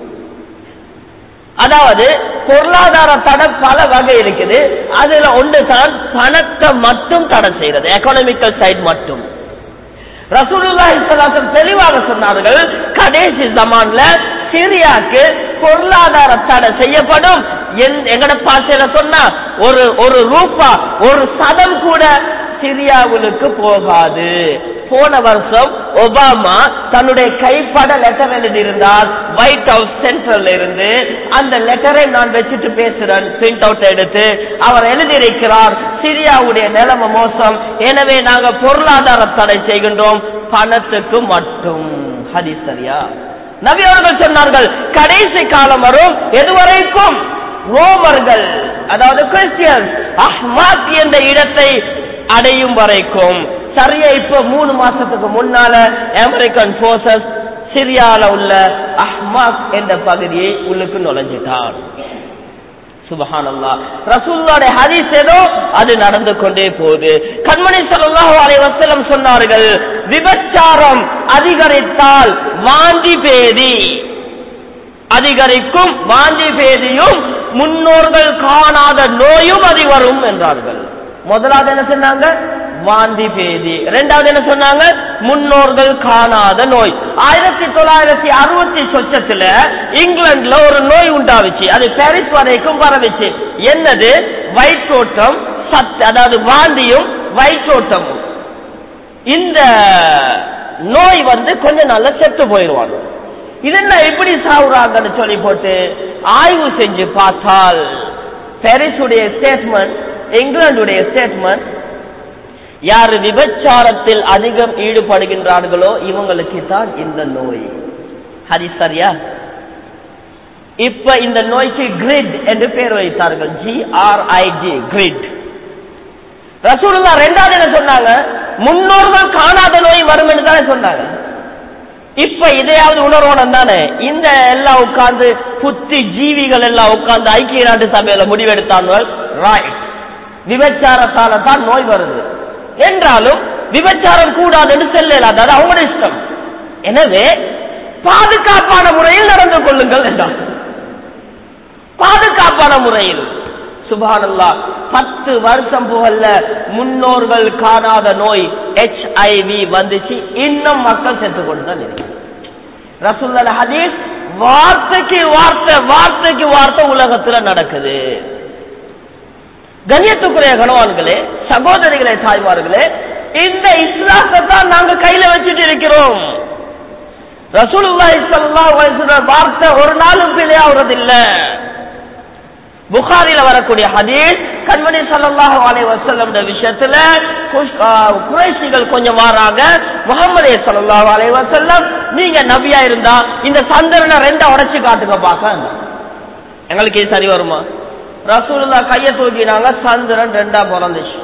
அதாவது பொருளாதார தடை பல வகை இருக்குது. அதுல ஒன்று தான் பணத்தை மட்டும் தடை செய்யறது, எக்கனாமிக்கல் சைடு மட்டும். ரசூலுல்லாஹி ஸல்லல்லாஹு அலைஹி வஸல்லம் தெளிவாக சொன்னார்கள், கடைசி ஜமான்ல சிரியாக்கு பொருளாதார தடை செய்யப்படும். எங்கட பாசையில சொன்னா ஒரு ஒரு ரூபா ஒரு சதம் கூட சிரியாவுக்கு போகாது. போன வருஷம் ஒபாமா தன்னுடைய கைப்பட லெட்டர் எழுதியிருந்தார் ஒயிட் ஹவுஸ் சென்ட்ரல் இருந்து. அந்த லெட்டரை நான் வச்சுட்டு பேசுறேன், பிரிண்ட் அவுட் எடுத்து. அவர் எழுதியிருக்கிறார், சிரியாவுடைய நிலைமை மோசம், எனவே நாங்க பொருளாதார தடை செய்கின்றோம், பணத்துக்கு மட்டும். ஹதீஸ் சரியா? நபி அவர்கள் சொன்னார்கள், கடைசி காலம் வரும், எதுவரைக்கும் ரோமர்கள் அதாவது கிறிஸ்டியன் அஹ்மாத் என்ற இடத்தை அடையும் வரைக்கும். சரியா இப்ப மூணு மாசத்துக்கு முன்னால அமெரிக்கன் போர்சஸ் சிரியால உள்ள அஹ்மாத் என்ற பகுதியை உள்ளுக்கு நுழைஞ்சிட்டார். சுப்ஹானல்லாஹ். ரசூலுல்லாஹ்வுடைய ஹதீஸ் ஏதோ அது நடந்து கொண்டே போகுது. கண்மணி ஸல்லல்லாஹு அலைஹி வஸல்லம் சொன்னார்கள், விபச்சாரம் அதிகரித்தால் வாந்தி பேதி அதிகரிக்கும், வாந்தி பேதியும் முன்னோர்கள் காணாத நோயும் அது வரும் என்றார்கள். முதலாவது என்ன சொன்னாங்க? வாந்தி பேதி. இரண்டாவது என்ன சொன்னாங்க? முன்னோர்கள் காணாத நோய். ஆயிரத்தி தொள்ளாயிரத்தி அறுபத்தி சொச்சத்துல இங்கிலாந்துல ஒரு நோய் உண்டாவிச்சு, அது பாரிஸ் வரைக்கும் பரவிச்சு. என்னது? வயிற்றோட்டம், சத் அதாவது வாந்தியும் வயிற்றோட்டமும். இந்த நோய் வந்து கொஞ்ச நாள்ல செத்து போயிடுவாங்க. இதெல்லாம் எப்படி சாவுறாங்கன்னு சொல்லி போட்டு ஆய்வு செஞ்சு பார்த்தால் பாரிஸுடைய ஸ்டேட்மெண்ட், இங்கிலாந்துடைய ஸ்டேட்மெண்ட், யார் விபச்சாரத்தில் அதிகம் ஈடுபடுகின்றார்களோ இவங்களுக்கு தான் இந்த நோய். ஹதீஸ் சரியா? இப்ப இந்த நோய்க்கு கிரிட் என்று பெயர் வைத்தார்கள், G R I D, grid. ரசூலுல்லாஹ் இரண்டாவது என்ன சொன்னாங்க? முன்னோர்கள் காணாத நோய் வரும் என்று தானே சொன்னாங்க. இப்ப இதையாவது உணர்வோம் தானே? இந்த எல்லாம் உட்கார்ந்து புத்தி ஜீவிகள் எல்லாம் உட்கார்ந்து ஐக்கிய நாட்டு சபையில முடிவெடுத்தார்கள், ரைட், விபச்சாரத்தால தான் நோய் வருது என்றாலும் விபச்சாரம் கூடாது என்று செல்லலாது, அது அவங்களோட இஷ்டம். எனவே பாதுகாப்பான முறையில் நடந்து கொள்ளுங்கள் என்றார். பாதுகாப்பான முறையில். சுப்ஹானல்லாஹ். பத்து வருஷம் புகழ்ல முன்னோர்கள் காணாத நோய் எச் ஐ வி வந்துச்சு, இன்னும் மக்கள் செத்து கொண்டுதான் இருக்கு. ரசூலுல்லாஹ் ஹதீஸ் வார்த்தைக்கு வார்த்தை வார்த்தைக்கு வார்த்தை உலகத்துல நடக்குது. கண்ணியத்துக்குரிய கணவான்களே, சகோதரிகளே, தாய்மார்களே, இந்த இஸ்லாத்தை தான் நாங்க கையில வச்சுட்டு இருக்கிறோம். ரசூலுல்லாஹி ஸல்லல்லாஹு அலைஹி வஸல்லம் வார்த்தை ஒரு நாளும் பிழையாவதில்லை. புகாரில வரக்கூடிய ஹதீஸ், கண்மணி ஸல்லல்லாஹு அலைஹி வஸல்லம் விஷயத்துல குறைஷிகள் கொஞ்சம் வராங்க, முஹம்மதே ஸல்லல்லாஹு அலைஹி வஸல்லம் நீங்க நபியா இருந்தா இந்த சந்திரனை ரெண்டா உடைச்சு காட்டுங்க பாக்க, எங்களுக்கு இது சரி வருமா? ரசூலுல்லாஹ் கையை தூக்கினாங்க, சந்திரன் ரெண்டா பிறந்துச்சு.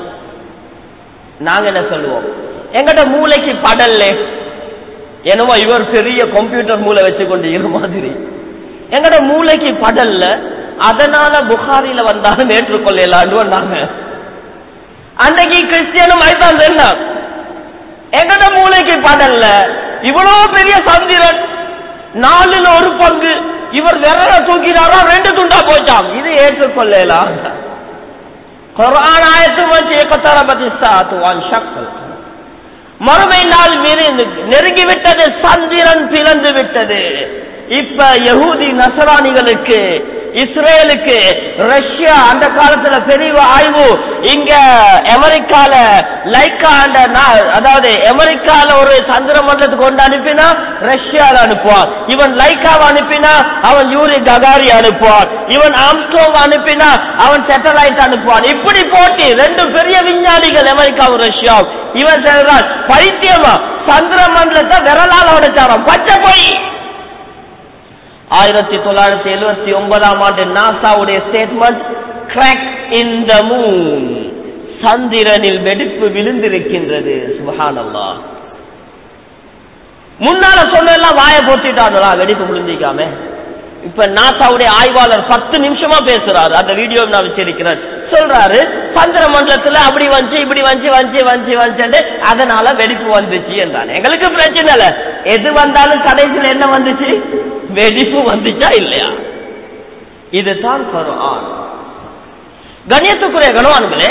நாங்க என்ன சொல்லுவோம்? எங்கட மூளைக்கு படல்ல, என்னவோ இவர் பெரிய கம்ப்யூட்டர் மூளை வச்சு கொண்டு இரு மாதிரி, எங்கட மூளைக்கு படல்ல, அதனால புகாரில வந்தாலும் ஏற்றுக்கொள்ளலாம். அன்றைக்கு கிறிஸ்டியனும் ஐதான் என்ன, எங்கட மூளைக்கு படல்ல இவ்வளவு பெரிய சந்திரன் நாலுல ஒரு பங்கு, இவர் விரல தூக்கினாரா ரெண்டு துண்டா போச்சாம், இது ஏற்றுக்கொள்ளலாம். குர்ஆன் ஆயத்து வச்சு ஏகத்தரபதி சாத்துவான் ஷக்கல், மறுமை நாள் நெருங்கி விட்டது, சந்திரன் பிளந்து விட்டது. இப்ப யஹூதி நசரானிகளுக்கு, இஸ்ரேலுக்கு, ரஷ்யா அந்த காலத்துல பெரிய ஆய்வு, இங்க அமெரிக்கால லைக்கா, அதாவது அமெரிக்கால ஒரு சந்திர மண்டலத்துக்கு கொண்டு அனுப்பினா ரஷ்யால அனுப்புவான், இவன் லைக்காவை அனுப்பினா அவன் யூரி ககாரி அனுப்புவான், இவன் ஆம்ஸ்ட்ராங் அனுப்பினா அவன் சேட்டலைட் அனுப்புவான். இப்படி போட்டி ரெண்டு பெரிய விஞ்ஞானிகள் அமெரிக்காவும் ரஷ்யாவும். இவன் சொல்றான் பைத்தியமா சந்திர மண்டலத்தை விரலால் உடைச்சாராம், பச்சை போய். ஆயிரத்தி தொள்ளாயிரத்தி எழுபத்தி ஒன்பதாம் ஆண்டு நாசாவுடைய statement, crack in the moon, சந்திரனில் வெடிப்பு விழுந்திருக்கின்றது. சுப்ஹானல்லாஹ். முன்னால சொன்னெல்லாம் வாய போட்டுட்டாங்களா வெடிப்பு முடிஞ்சிக்காம. இப்ப நாசாவுடைய ஆய்வாளர் பத்து நிமிஷமா பேசுறாரு, அந்த வீடியோ நான் வச்சிருக்கிறேன். சொல்றாரு சந்திர மண்டலத்துல அப்படி வந்து இப்படி வந்து வந்து வந்து வந்து அதனால வெடிப்பு வந்துச்சு என்றான். எங்களுக்கு பிரச்சனை இல்ல, எது வந்தாலும் கடைசியில் என்ன வந்துச்சு, வெடிப்பு வந்துச்சா இல்லையா. இதுதான் குர்ஆன். கண்ணியத்துக்குரிய கணவான்களே,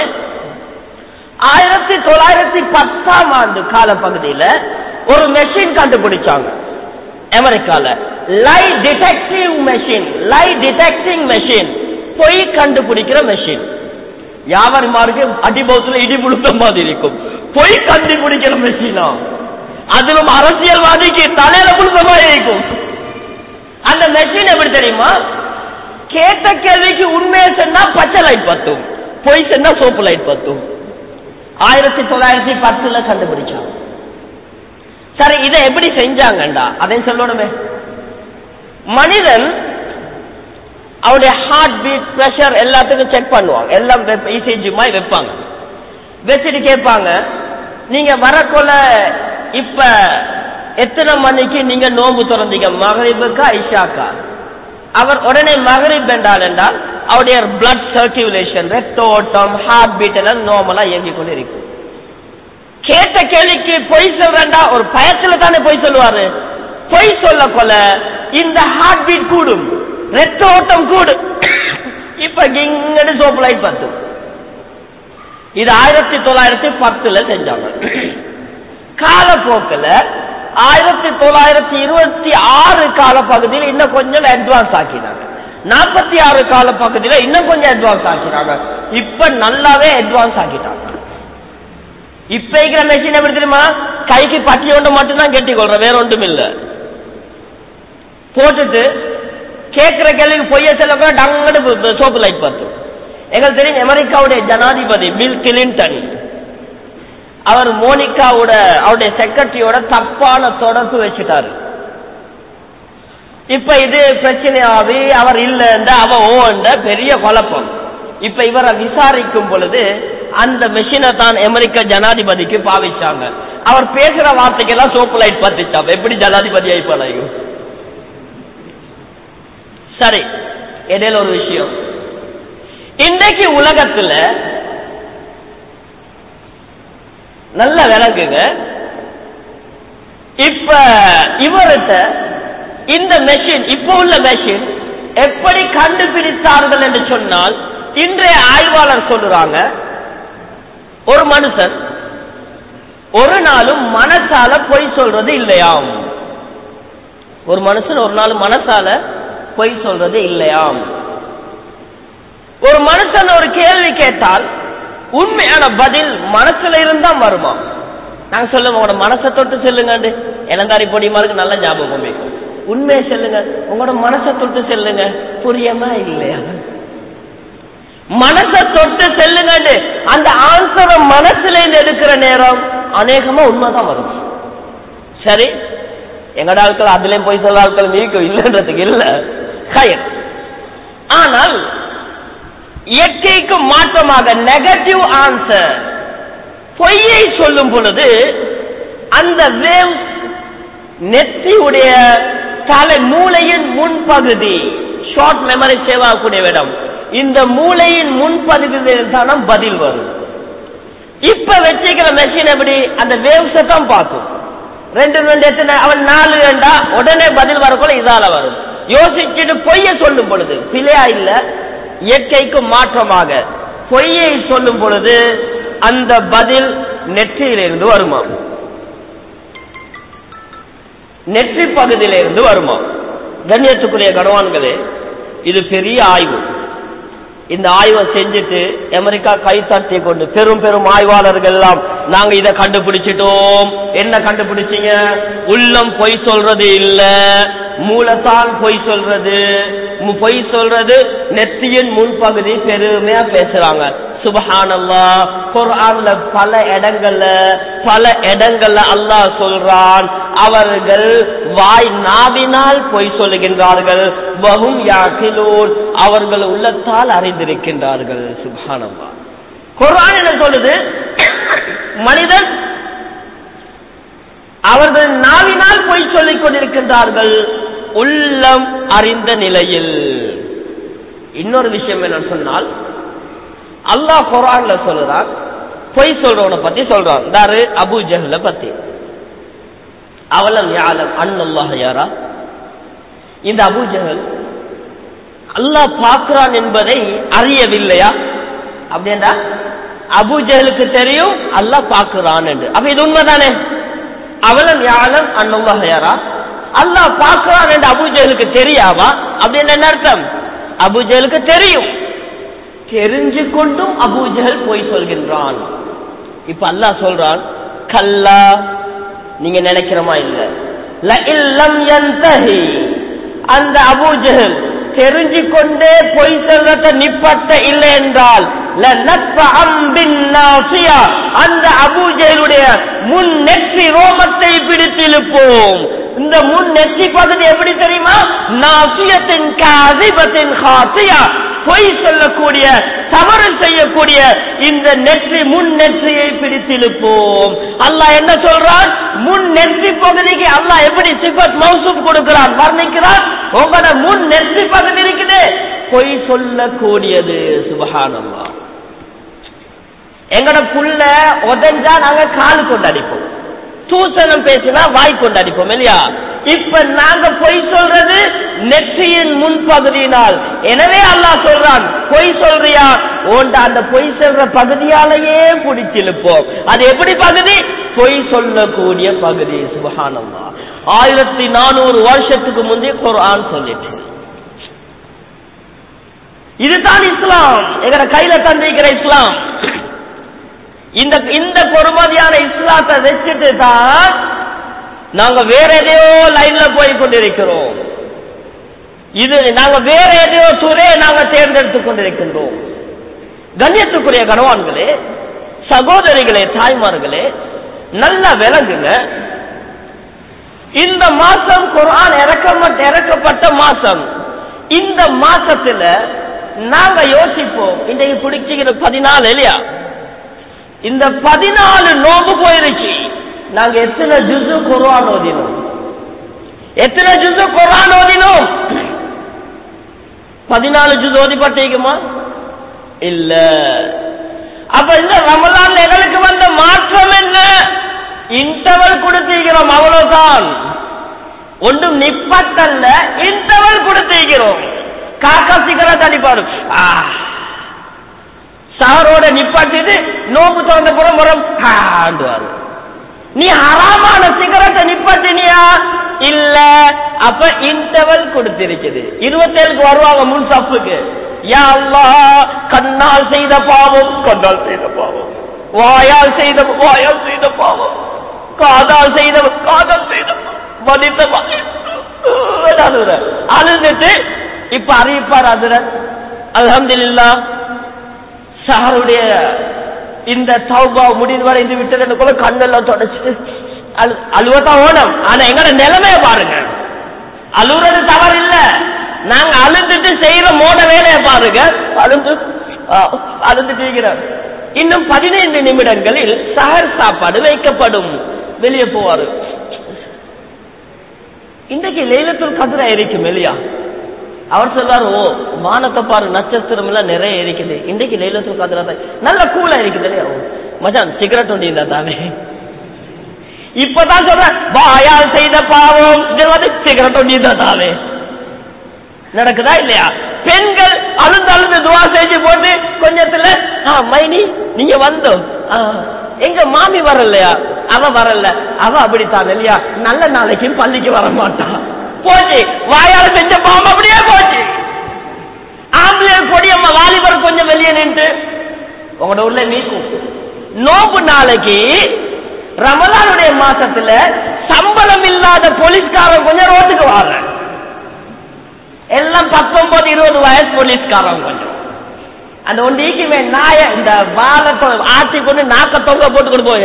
ஆயிரத்தி தொள்ளாயிரத்தி பத்தாம் ஆண்டு கால பகுதியில ஒரு மெஷின் கண்டுபிடிச்சாங்க அமெரிக்கால. Lie detective machine, lie detecting machine, பொய் கண்டுபிடிக்கிற மெஷின். யாவருமாருக்கு அடிபௌத்துல இடி முழுக்க மாதிரி இருக்கும். பொய் கண்டுபிடிக்கிற மெஷினா, அதிலும் அரசியல்வாதிக்கு தலையில முழுக்க மாதிரி இருக்கும். அந்த மெஷின் எப்படி தெரியுமா, கேட்ட கேள்விக்கு உண்மையை சொன்னா பச்சை லைட் பத்தும், பொய் சொன்னா சோப்பு லைட் பத்தும். ஆயிரத்தி தொள்ளாயிரத்தி பத்துல கண்டுபிடிச்சாங்க. சரி, இதை எப்படி செஞ்சாங்கண்டா அதையும் சொல்லணுமே. மனிதன் அவருடைய ஹார்ட் பீட், பிரஷர் எல்லாத்துக்கும் செக் பண்ணுவாங்க. எல்லாம் இசிஜி மாதிரி வைப்பாங்க. வச்சுட்டு கேட்பாங்க, நீங்க வரக்குள்ள இப்ப எத்தனை மணிக்கு நீங்க நோன்பு திறந்தீங்க, மகரிபுக்கா இஷாக்கா? அவர் உடனே மகரிப் என்றால் என்றால் அவருடைய பிளட் சர்க்குலேஷன், ரத்த ஓட்டம், ஹார்ட் பீட் எல்லாம் நார்மலா இயங்கி கொண்டு இருக்கும். கேட்ட கேள்விக்கு பொய் சொல்றா, ஒரு பயத்துல தானே பொய் சொல்லுவாரு. பொய் சொல்ல கொள்ள இந்த ஹார்ட் பீட் கூடும், ரத்த ஓட்டம் கூடும். இப்ப இங்கன்னு சோப்பு லைட் பத்தும். இது ஆயிரத்தி தொள்ளாயிரத்தி பத்துல செஞ்சாங்க. காலப்போக்கில் ஆயிரத்தி தொள்ளாயிரத்தி இருபத்தி ஆறு கால பகுதியில் இன்னும் கொஞ்சம் அட்வான்ஸ் ஆக்கினாங்க. நாற்பத்தி ஆறு கால பகுதியில் இன்னும் கொஞ்சம் அட்வான்ஸ் ஆக்கினாங்க. இப்ப நல்லாவே அட்வான்ஸ் ஆக்கிட்டாங்க. இப்ப இருக்கிற மெஷின் எப்படி தெரியுமா, கைக்கு பட்டி ஒன்று மட்டும்தான் கெட்டி கொள்ற, வேற ஒன்றும் இல்லை. போட்டுட்டு கேட்கிற கேள்விக்கு பொய்ய செல்ல டங்குன்னு சோப்பு லைட் பார்த்தோம். எங்களுக்கு தெரியும் அமெரிக்காவுடைய ஜனாதிபதி பில் கிளின்டன், அவர் மோனிகாவோட அவருடைய செக்ரட்டரியோட தப்பான தொடர்பு வச்சுட்டாரு. இப்ப இது பிரச்சனையாவி அவர் இல்ல அவ ஓண்ட பெரிய குழப்பம். இப்ப இவரை விசாரிக்கும் பொழுது அந்த மெஷினை தான் அமெரிக்க ஜனாதிபதிக்கு பாவிச்சாங்க. அவர் பேசுற வார்த்தைக்கெல்லாம் சோப்பு லைட் பத்திச்சாங்க. எப்படி ஜனாதிபதி ஆயிப்பாங்க. சரி, இடையில ஒரு விஷயம். இன்றைக்கு உலகத்துல நல்ல விளங்குங்க, இப்ப இவர்கிட்ட இந்த மெஷின், இப்ப உள்ள மெஷின் எப்படி கண்டுபிடித்தார்கள் என்று சொன்னால், இன்றைய ஆய்வாளர் சொல்றாங்க, ஒரு மனுஷன் ஒரு நாளும் மனசால பொய் சொல்றது இல்லையாம். ஒரு மனுஷன் ஒரு நாள் மனசால பொய் சொல்றது இல்லையாம். ஒரு மனுஷன் ஒரு கேள்வி கேட்டால் உண்மையான பதில் மனசுல இருந்தா வருமா. நாங்க சொல்லுவோம், உங்களோட மனசை தொட்டு செல்லுங்க, இளந்தாரி பொடிமாருக்கு நல்ல ஞாபகம் வைக்கும். உண்மையை சொல்லுங்க, உங்களோட மனசை தொட்டு செல்லுங்க, புரியுமா இல்லையா? மனசை தொட்டு செல்லுங்க, அந்த ஆன்சரை மனசுல இருந்து எடுக்கிற நேரம் அநேகமா உண்மைதான் வரும். சரி, எங்கட ஆட்கள் அதுலயும் போய் சொல்ற ஆட்கள் நீக்கும் இல்லைன்றதுக்கு இல்ல. ஆனால் இயற்கைக்கு மாற்றமாக நெகட்டிவ் ஆன்சர், பொய்யை சொல்லும் பொழுது அந்த வேவ் நெத்தியுடைய தலை மூளையின் முன்பகுதி, ஷார்ட் மெமரி சேவ் ஆகக்கூடிய இடம், இந்த மூளையின் முன்பகுதியில் தான் பதில் வரும். இப்ப வச்சுக்கிற மெஷின் எப்படி அந்த வேவ்ஸை தான் பார்க்கும். ரெண்டு ரெண்டு எத்தனை அவன் நாலு ரெண்டா உடனே பதில் வரக்குள்ள இதால வரும். யோசிச்சுட்டு பொய்ய சொல்லும் பொழுது பிழையா இல்ல, இயற்கைக்கு மாற்றமாக பொய்யை சொல்லும் பொழுது அந்த பதில் நெற்றியிலிருந்து வருமா, நெற்றி பகுதியிலிருந்து வருமா. கண்ணியத்துக்குரிய கணவான்களே, இது பெரிய ஆய்வு. இந்த ஆய்வை செஞ்சுட்டு அமெரிக்கா கை தட்டி கொண்டு பெரும் பெரும் ஆய்வாளர்கள் எல்லாம் நாங்க இதை கண்டுபிடிச்சிட்டோம். என்ன கண்டுபிடிச்சீங்க? உள்ளம் பொய் சொல்றது இல்ல, மூலத்தான் பொய் சொல்றது. பொய் சொல்றது நெத்தியின் முன்பகுதி பெருமையா பேசுறாங்க. சுப்ஹானல்லாஹ், குர்ஆன்ல பல இடங்கள்ல பல இடங்கள்ல அல்லாஹ் சொல்றான், அவர்கள் வாய் நாவினால் பொய் சொல்லுகின்றார்கள், வஹும் யாகிலூன், அவர்கள் உள்ளத்தால் அறிந்திருக்கின்றார்கள். சுப்ஹானல்லாஹ். குர்ஆன் என்ன சொல்லுது? மனிதன் அவர்கள் நாவினால் பொய் சொல்லிக் கொண்டிருக்கின்றார்கள் உள்ளம் அறிந்த நிலையில். இன்னொரு விஷயம் என்ன சொன்னால், அல்லாஹ் குர்ஆன்ல சொல்றான், பொய் சொல்றவனை பத்தி சொல்றான். தாரு அபூ ஜஹ்ல பத்தி. அவலம் யஅலம் அன்னல்லாஹ் யரா, இந்த அபூ ஜஹல் அல்லாஹ் பார்க்கிறான் என்பதை அறியவில்லையா? அப்படின்னா அபூ ஜஹலுக்கு தெரியும் அல்லாஹ் பார்க்கிறான் என்று. அப்ப இது உண்மைதானே? அவலம் யஅலம் அன்னல்லாஹ் யரா, அல்லாஹ் பார்க்கிறான் என்று அபூ ஜஹலுக்கு தெரியாவா? அப்படின்னு என்ன அர்த்தம்? அபூ ஜஹலுக்கு தெரியும், தெரிஞ்சு கொண்டும் அபூ ஜஹல் போய் சொல்கின்றான். இப்ப அல்லாஹ் சொல்றான், கல்லா, நீங்க நினைக்கிறமா இல்ல, லஇல்லம் யன்தஹி, அந்த அபூ ஜஹல் தெரிஞ்சு கொண்டே பொய் சொல்றத நிப்பட்ட இல்லை என்றால் லனத்ஃபஅம் பின்னாசியா, அந்த அபூ ஜஹலுடைய முன் நெற்றி ரோமத்தை பிடித்து இழுப்போம். இந்த முன் நெற்றி பகுதி எப்படி தெரியுமா? நாசியத்தின் காதிபத்தின் ஹாசியா, பொய் சொல்லக்கூடிய, தவறு செய்யக்கூடிய இந்த நெற்றி, முன் நெற்றியை பிடித்திருப்போம். அல்லாஹ் என்ன சொல்றான்? முன் நெற்றி பகுதிக்கு அல்லாஹ் எப்படி சிஃபத் மௌசூப் கொடுக்கிறான், வர்ணிக்கிறான். உங்களோட முன் நெற்றி பகுதி இருக்குது, பொய் சொல்லக்கூடியது. சுப்ஹானல்லாஹ். எங்கட புள்ள உதஞ்சா நாங்க கால் கொண்டு அடிப்போம், தூசணம் பேசினா வாய் கொண்டு அடிப்போம் இல்லையா? இப்ப நாங்க பொய் சொல்றது நெற்றியின் முன்பகுதியினால். எனவே அல்லாஹ் சொல்றான், பொய் சொல்றியா, ஓண்ட அந்த பொய் சொல்ற பகுதியாலேயே பிடிச்சிருப்போம். அது எப்படி பகுதி? பொய் சொல்லக்கூடிய பகுதி. சுப்ஹானல்லாஹ். ஆயிரத்தி நானூறு வருஷத்துக்கு முந்தைய குர்ஆன் சொல்லிட்டு, இதுதான் இஸ்லாம், எங்கட கையில தந்திருக்கிற இஸ்லாம். இந்த இந்த பொறுமதியான இஸ்லாத்தை வச்சுட்டு தான் நாங்க வேற எதையோ லைன்ல போய் கொண்டிருக்கிறோம். இது நாங்க வேற எதையோ துறையை நாங்க தேர்ந்தெடுத்துக் கொண்டிருக்கின்றோம். கண்ணியத்துக்குரிய கணவான்களே, சகோதரிகளே, தாய்மார்களே, நல்ல விளங்குங்க. இந்த மாசம் குர்ஆன் இறக்கப்பட்ட இறக்கப்பட்ட மாசம். இந்த மாசத்துல நாங்க யோசிப்போம், இன்றைக்கு பிடிச்சிக்கிற பதினாலு இல்லையா? இந்த பதினாலு நோம்பு போயிருச்சு, நாங்க எத்தனை ஜுஸு குர்ஆன் ஓதினோம்? எத்தனை ஜுஸு குர்ஆன் ஓதினோம்? பதினாலு ஜுஸ் ஓதிப்பட்டிருக்குமா? இல்ல. அப்ப இந்த ரமலான் எங்களுக்கு வந்த மாற்றம் என்ன? இன்டர்வல் கொடுத்திருக்கிறோம், அவ்வளவுதான். ஒன்றும் நிப்பட்டல்ல, இன்டர்வல் கொடுத்திருக்கிறோம். காக்கா சிகரெட் அடிப்பாரு, சாரோட நிப்பாட்டிட்டு நோம்பு திறந்த புறம் முறம் ஆண்டுவாரு. நீ ஹராமான சிகரெட்டை நிப்பாட்டினியா? இல்ல. அப்ப இன்டர்வல் கொடுத்திருக்குது. இருபத்தேழுக்கு வருவாங்க முன் சப்புக்கு. யா அல்லாஹ், கண்ணால் செய்த பாவம் கண்ணால் செய்த பாவம், வாயால் செய்த வாயால் செய்த பாவம், காதால் செய்த காதால் செய்த வலித்த அழுதுட்டு இப்ப அறிவிப்பார் அதுரன், அல்ஹம்துலில்லாஹ் சாருடைய இந்த தௌபா முடிவு வரை இது விட்டது கூட கண்ணெல்லாம் தொடச்சிட்டு அழுவத்தான் ஓடும். ஆனா எங்கட நிலைமைய பாருங்க, அழுறது தவறு இல்ல, நாங்க அழுந்துட்டு செய்யற மோட வேலையை பாருங்க. அழுந்து அழுந்துட்டு இருக்கிறார். இன்னும் பதினைந்து நிமிடங்களில் சஹர் சாப்பாடு வைக்கப்படும், வெளியே போவாரு. இன்றைக்கு லைலத்துல் கத்ர் இருக்கும் இல்லையா? அவர் சொல்றாரு, ஓ வானத்தை பாரு, நட்சத்திரம் எல்லாம் நிறைய இருக்குது, இன்றைக்கு லைலத்துல் கத்ர் நல்ல கூலா இருக்குது இல்லையா? மச்சான் சிகரெட் ஒண்டி இருந்தா தானே. இப்பதான் சொல்ற, வாயால் செய்த பாவம் சிகரெட் ஒண்டி இருந்தா தானே. நடக்குதா இல்லையா? பெண்கள் அழுந்து அழுந்து துவா செஞ்சு போட்டு கொஞ்சத்துல மைனி நீங்க வந்தோம், எங்க மாமி வரலையா? அவ வரல, அவ அப்படித்தான் இல்லையா, நல்ல நாளைக்கும் பள்ளிக்கு வர மாட்டான். போச்சு, வாயால செஞ்ச பாவம் அப்படியே போச்சு. ஆம்பளை கொடியம்மா வாலிபர் கொஞ்சம் வெளியே நின்று உங்களோட உள்ள நீக்கும். நோம்பு நாளைக்கு ரமலானுடைய மாசத்துல சம்பளம் இல்லாத போலீஸ்காரன் கொஞ்சம் ரோட்டுக்கு வார, எல்லாம் பத்தொன்பது இருபது வயசு போலீஸ்காரன் கொஞ்சம் அந்த ஒன்றிக்குமே நாய இந்த வாழை ஆட்சி கொண்டு நாக்க தொங்க போட்டு கொண்டு போய்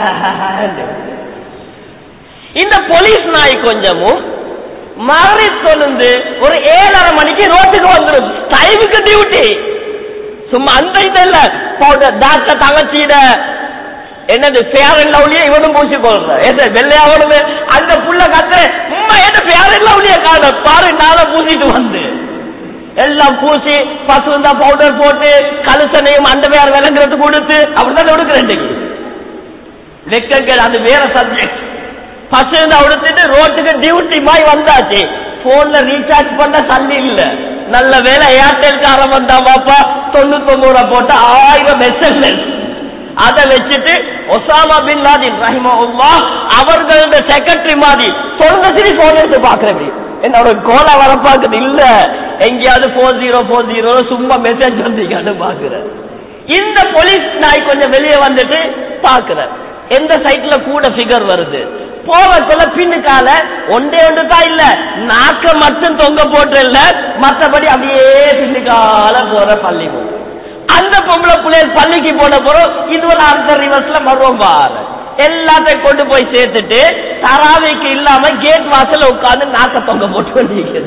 இந்த போலீஸ் நாய் கொஞ்சமும் மாறி சொல்லுந்து ஒரு ஏழரை மணிக்கு ரோட்டுக்கு வந்துடும். டைமுக்கு டியூட்டி, சும்மா அந்த இது இல்ல டாக்டர் தங்கச்சியிட என்னது ஃபேர் அண்ட் லவ்லியே இவனும் பூசி கொள்ற ஏதோ வெள்ளையாவணுமே அந்த புள்ள கத்துற உம்மா என்ன ஃபேர் அண்ட் லவ்லியே காண பாரு நாளை பூசிட்டு வந்து எல்லாம் பூசி பசுந்தா பவுடர் போட்டு கலுசனையும் அந்த வேற விளங்குறது கொடுத்து அப்படிதான் கொடுக்குறேன் வெக்கங்கள் அது வேற சப்ஜெக்ட் பசுந்தா உடுத்துட்டு ரோட்டுக்கு டியூட்டி மாய் வந்தாச்சு போன்ல ரீசார்ஜ் பண்ண தண்ணி இல்ல நல்ல வேலை ஏர்டெல் காரம் வந்தா பாப்பா தொண்ணூத்தி ஒன்பது ரூபாய் போட்டு ஆயிரம் மெசேஜ் அதை வச்சுட்டு ஒசாமா பின் லாதன் ரஹிமஹுல்லாஹ் அவர்களோட செக்ரட்டரி மாதிரி சொல்லுங்க சரி போன் எடுத்து பாக்குறேன் என்னோட கோலா வர பாக்குது இல்ல எங்கேயாவது போர் ஜீரோ போர் ஜீரோ சும்மா மெசேஜ் வந்தீங்கன்னு பாக்குறேன் இந்த போலீஸ் நாய் கொஞ்சம் வெளியே வந்துட்டு பாக்குறேன் எந்த சைட்ல கூட ஃபிகர் வருது போவத்துல பின்னுக்கால ஒன்றே ஒன்று தான் இல்ல நாக்க மட்டும் தொங்க போட்டு இல்ல மற்றபடி அப்படியே பின்னுக்கால போற பள்ளி அந்த பொம்பளை பிள்ளைகள் பள்ளிக்கு போன போறோம் இது ஒரு அடுத்த ரிவர்ஸ்ல வருவோம் பாரு எல்லாத்தையும் கொண்டு போய் சேர்த்துட்டு தராவிக்கு இல்லாம கேட் வாசல்ல உட்கார்ந்து நாக்க தொங்க போட்டு வந்திருக்கிறது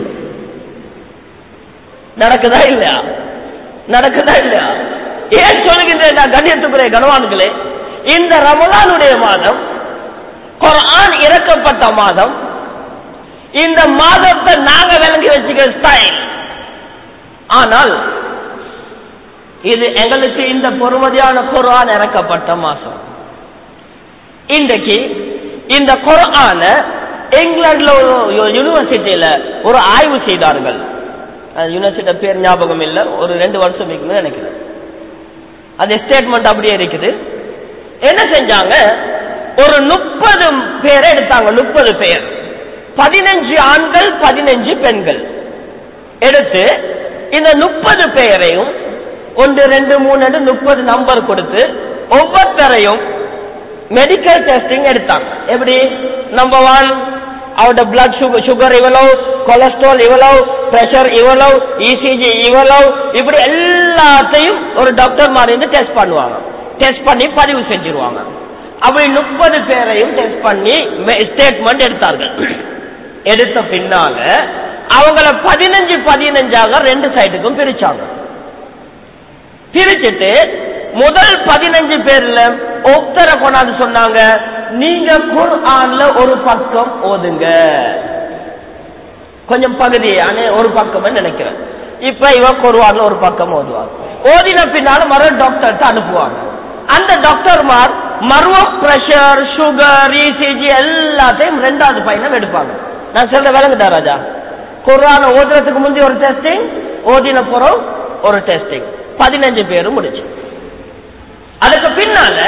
நடக்குதா இல்லையா நடக்குதா இல்லையா ஏன் சொல்லுகின்றேன் நான் கண்ணியத்துக்குரிய கனவான்களே இந்த ரமலானுடைய மாதம் குர்ஆன் இறக்கப்பட்ட மாதம் இந்த மாதத்தை நாங்க விளங்கி வச்சுக்கிற ஸ்டைல் ஆனால் இது எங்களுக்கு இந்த பொறுமதியான குர்ஆன் இறக்கப்பட்ட மாதம் இன்றைக்கு இந்த குர்ஆன இங்கிலாந்துல ஒரு யூனிவர்சிட்டியில ஒரு ஆய்வு செய்தார்கள் யூனிவர்சிட்டி பேர் ஞாபகம் இல்லை ஒரு ரெண்டு வருஷம் இருக்குன்னு நினைக்கிறேன் அது ஸ்டேட்மெண்ட் அப்படியே இருக்குது என்ன செஞ்சாங்க ஒரு முப்பது பேரை எடுத்தாங்க முப்பது பேர் பதினஞ்சு ஆண்கள் பதினஞ்சு பெண்கள் எடுத்து இந்த முப்பது பேரையும் ஒன்று ரெண்டு மூணு முப்பது நம்பர் கொடுத்து ஒவ்வொருத்தரையும் மெடிக்கல் டெஸ்டிங் எடுத்தாங்க எப்படி நம்பர் ஒன் அவட பிளட் சுகர் சுகர் இவ்வளவு கொலஸ்ட்ரால் இவ்வளவு பிரஷர் இவ்வளவு இசிஜி இவ்வளவு இப்படி எல்லாத்தையும் ஒரு டாக்டர் மாதிரி டெஸ்ட் பண்ணுவாங்க டெஸ்ட் பண்ணி பதிவு செஞ்சிருவாங்க அப்படி முப்பது பேரையும் டெஸ்ட் பண்ணி ஸ்டேட்மெண்ட் எடுத்தார்கள் எடுத்த பின்னால அவங்கள பதினஞ்சு பதினஞ்சாக ரெண்டு சைடுக்கும் பிரிச்சாங்க பிரிச்சுட்டு முதல் பதினஞ்சு பேர்ல ஒருத்தரை கொண்டாந்து சொன்னாங்க நீங்க குர்ஆன்ல ஒரு பக்கம் ஓதுங்க கொஞ்சம் பகுதி ஒரு பக்கம் நினைக்கிறேன் இப்ப இவன் குர்ஆன்ல ஒரு பக்கம் ஓதுவாங்க ஓதின பின்னால மறு டாக்டர் அனுப்புவாங்க அந்த டாக்டர்மார் மருவம் பிரஷர் சுகர் இசிஜி எல்லாத்தையும் ரெண்டாவது பையனை எடுப்பாங்க நான் சொல்ற விளங்குதா ராஜா குர்ஆன் ஓதுறதுக்கு முந்தைய ஒரு டெஸ்டிங் ஓதின பிறகு ஒரு டெஸ்டிங் பதினஞ்சு பேரும் முடிச்சு அதுக்கு பின்னால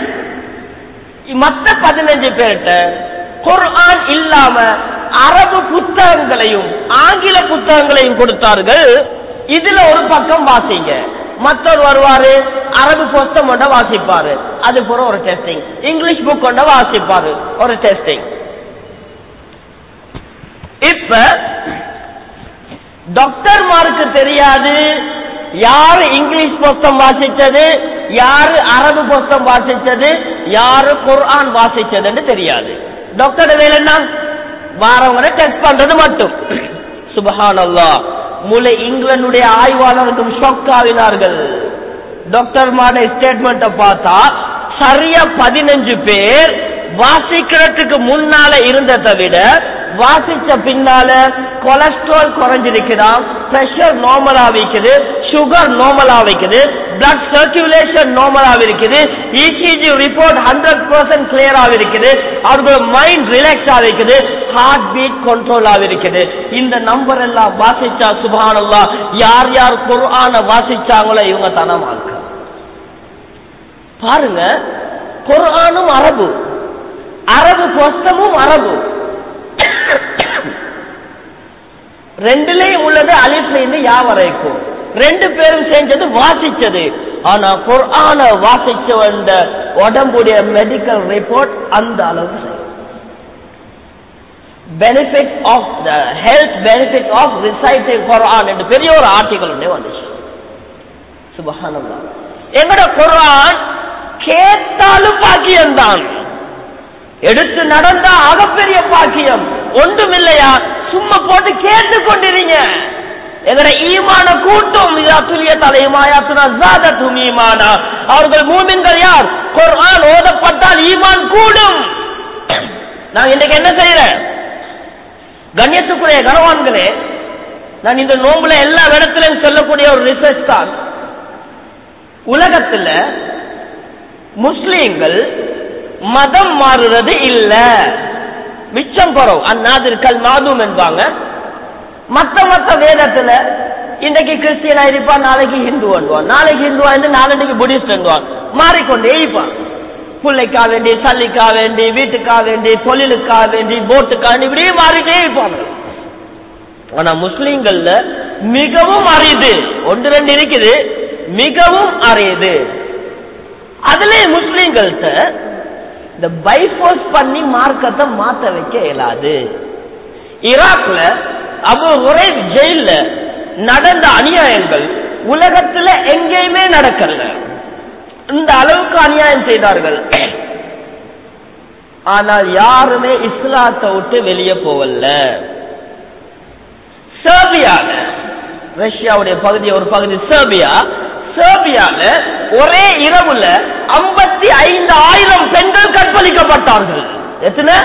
மற்ற பதினஞ்சு பேர்கிட்ட குர்ஆன் இல்லாம அரபு புத்தகங்களையும் ஆங்கில புத்தகங்களையும் கொடுத்தார்கள் இதுல ஒரு பக்கம் வாசிங்க மற்றொரு வருவாரு அரபு புத்தகம் கொண்ட வாசிப்பாரு அது போற ஒரு டெஸ்டிங் இங்கிலீஷ் புக் கொண்ட வாசிப்பாரு ஒரு டெஸ்டிங் இப்ப டாக்டர்மாருக்கு தெரியாது யாரு இங்கிலீஷ் புத்தகம் வாசிச்சது யாரு அரபு புத்தகம் வாசிச்சது யாரு குர்ஆன் வாசிச்சதுன்னு தெரியாது டாக்டர் வேலை என்ன வாரவங்களை டெஸ்ட் பண்றது மட்டும் சுப்ஹானல்லாஹ் முழு இங்கிலாந்துடைய ஆய்வாளர்களும் ஷாக் ஆகினார்கள் டாக்டர் மாட ஸ்டேட்மெண்ட்டை பார்த்தா சரியா பதினஞ்சு பேர் வாசிக்கிறதுக்கு முன்னால இருந்ததை விட வாசிச்ச பின்னால கொலஸ்ட்ரால் குறைஞ்சிருக்கிறான் பிரஷர் நார்மலா வைக்குது சுகர் நார்மலா வைக்குது பிளட் சர்க்குலேஷன் நார்மலா இருக்குது இசிஜி ரிப்போர்ட் ஹண்ட்ரட் பர்சன்ட் கிளியரா இருக்குது அவர்களோட மைண்ட் ரிலாக்ஸ் ஆகிருக்குது ஹார்ட் பீட் கண்ட்ரோல் ஆகிருக்குது இந்த நம்பர் எல்லாம் வாசிச்சா சுப்ஹானல்லாஹ் யார் யார் குர்ஆனை வாசிச்சாங்களோ இவங்க தனமா இருக்க பாருங்க குர்ஆனும் அரபு அரபு புஸ்தகமும் அரபு ரெண்டுலயும் உள்ளது அலிஃப்ல இருந்து யா வரைக்கும் ரெண்டு பேரும் செஞ்சது வாசிச்சது ஆனா குர்ஆனை வாசிச்ச வந்த உடம்புடைய மெடிக்கல் ரிப்போர்ட் அந்த அளவுக்கு benefit of the health benefit of reciting Quran என்று பெரிய ஒரு ஆர்டிகல் ஒண்ணே வந்துச்சு சுப்ஹானல்லாஹ் எங்கட குர்ஆன் கேட்டாலும் பாக்கியம்தான் எடுத்து நடந்தா ஆகப்பெரிய பாக்கியம் ஒன்றும் இல்லையா சும்மா போட்டு கேட்டு கொண்டிருங்க எங்கட ஈமான கூட்டும் அவர்கள் மூமின்கள் யார்? குர்ஆன் ஓதப்பட்டால் ஈமான் கூடும். நான் இன்னைக்கு என்ன செய்யறேன்? கண்ணியத்துக்குரிய கனவான்களே, நான் இந்த நோம்புல எல்லா இடத்திலும் சொல்லக்கூடிய ஒரு ரிசர்ச் தான், உலகத்துல முஸ்லீம்கள் மதம் மாறுறது இல்ல, மிச்சம் குறவு. அந்நாதிற்கல் மாதும் என்பாங்க. மத்த மத்த வேதத்துல இன்றைக்கு கிறிஸ்டியனா இருப்பான், நாளைக்கு ஹிந்து வந்துவான், நாளைக்கு ஹிந்துவா இருந்து நாளைக்கு புத்திஸ்ட் வந்துவான், மாறிக்கொண்டே இருப்பான். பிள்ளைக்கா வேண்டி, சல்லிக்கா வேண்டி, வீட்டுக்கா வேண்டி, தொழிலுக்கா வேண்டி, போட்டுக்கா வேண்டி, இப்படியே மாறிட்டே இருப்பாங்க. ஆனா முஸ்லீம்கள்ல மிகவும் அரிது, ஒன்று ரெண்டு இருக்குது, மிகவும் அரிது. அதுல முஸ்லீம்கள்ட்ட இந்த பைஃபோர்ஸ் பண்ணி மார்க்கத்தை மாத்த வைக்க இயலாது. ஈராக்ல அபு ஹுரைப் ஜெயில நடந்த அநியாயங்கள் உலகத்துல எங்கேயுமே நடக்கல. இந்த அளவுக்கு அநியாயம் செய்தார்கள். ஆனால் யாருமே இஸ்லாத்தை விட்டு வெளியே போகல. செர்பியால, ரஷ்யாவுடைய பகுதி ஒரு பகுதி செர்பியா, செர்பியால ஒரே இரவுல ஐம்பத்தி ஐந்து ஆயிரம் பெண்கள் கற்பழிக்கப்பட்டார்கள். எத்தனை?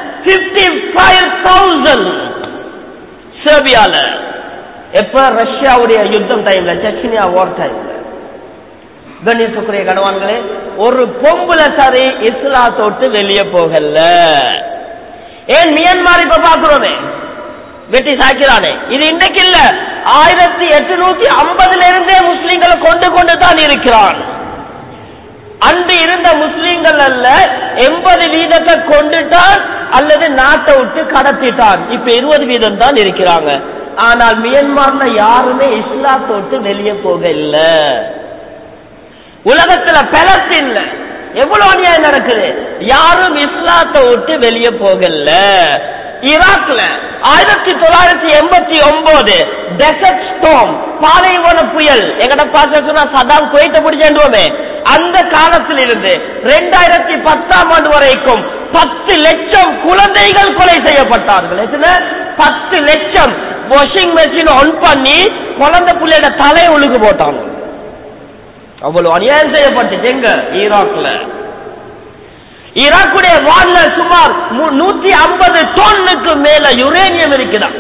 செர்பியால. எப்ப? ரஷ்யாவுடைய யுத்தம் டைம்ல, செச்னியா வார் டைம்ல. கண்ணியத்துக்குரிய கணவான்களே, ஒரு பொம்புல சரி இஸ்லாத்தோட்டு வெளியே போகல. ஏன் மியான்மர் இப்ப பாக்குறோமே, வெட்டி சாக்கிறானே, இது இன்னைக்கு இல்ல, ஆயிரத்தி எட்டுநூத்தி ஐம்பதுல இருந்தே முஸ்லீம்களை கொண்டு கொண்டு தான் இருக்கிறான். அன்று இருந்த முஸ்லீம்கள் அல்ல, எண்பது வீதத்தை கொண்டுட்டான் அல்லது நாட்டை விட்டு கடத்திட்டான். இப்ப இருபது வீதம் தான் இருக்கிறாங்க. ஆனால் மியான்மர்ல யாருமே இஸ்லாத்தோட்டு வெளியே போக இல்ல. உலகத்துல பலஸ்தீன்ல எவ்வளவு அநியாயம் நடக்குது, யாரும் இஸ்லாத்தை விட்டு வெளியே போகல. ஈராக்ல ஆயிரத்தி தொள்ளாயிரத்தி எண்பத்தி ஒன்பது டெசர்ட் ஸ்டோம், பாலைவன புயல், எங்கட பாசா சதாம் குவைத்தை பிடிச்சோமே, அந்த காலத்தில் இருந்து இரண்டாயிரத்தி பத்தாம் ஆண்டு வரைக்கும் பத்து லட்சம் குழந்தைகள் கொலை செய்யப்பட்டார்கள். எத்தனை? பத்து லட்சம். வாஷிங் மெஷின் ஆன் பண்ணி குழந்தை பிள்ளையோட தலை ஒழுகு போட்டாங்க. அவ்வளவு அநியாயம் செய்யப்பட்டுச்சு எங்க? ஈராக்ல. ஈராக்குடைய வான்ல சுமார் நூத்தி ஐம்பது டன்னுக்கு மேல யுரேனியம் இருக்குதான்.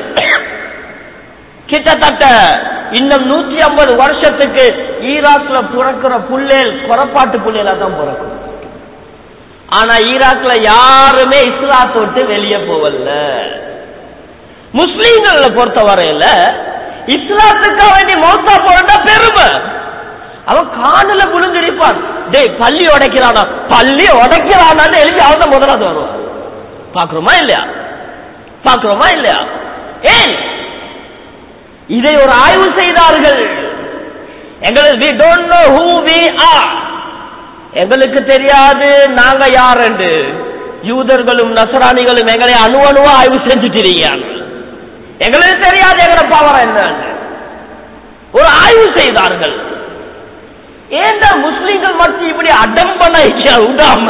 கிட்டத்தட்ட இன்னும் நூத்தி ஐம்பது வருஷத்துக்கு ஈராக்ல பிறக்கிற புள்ளேல் குறப்பாட்டு புள்ளேலா தான் பிறக்கும். ஆனா ஈராக்ல யாருமே இஸ்லாத்தை விட்டு வெளியே போகல. முஸ்லீம்களை பொறுத்த வரையில இஸ்லாத்துக்காக வேண்டி மௌத்தா போறா பெருமை. அவன் காணல விழுந்திருப்பான், டேய் பள்ளி உடைக்கிறானா, பள்ளி உடைக்கிறானான்னு எழுதி அவன் முதலாவது வருவான். பாக்குறோமா இல்லையா? பாக்குறோமா இல்லையா? ஏன் இதை ஒரு ஆய்வு செய்தார்கள். எங்களுக்கு we don't know who we are, எங்களுக்கு தெரியாது நாங்க யார் என்று. யூதர்களும் நசராணிகளும் எங்களை அணு அணுவா ஆய்வு செஞ்சுட்டீங்க. எங்களுக்கு தெரியாது எங்களை பவர் என்ன. ஒரு ஆய்வு செய்தார்கள். ஏண்டா முஸ்லிம்கள் மட்டும் இப்படி அடம்பன விடாம?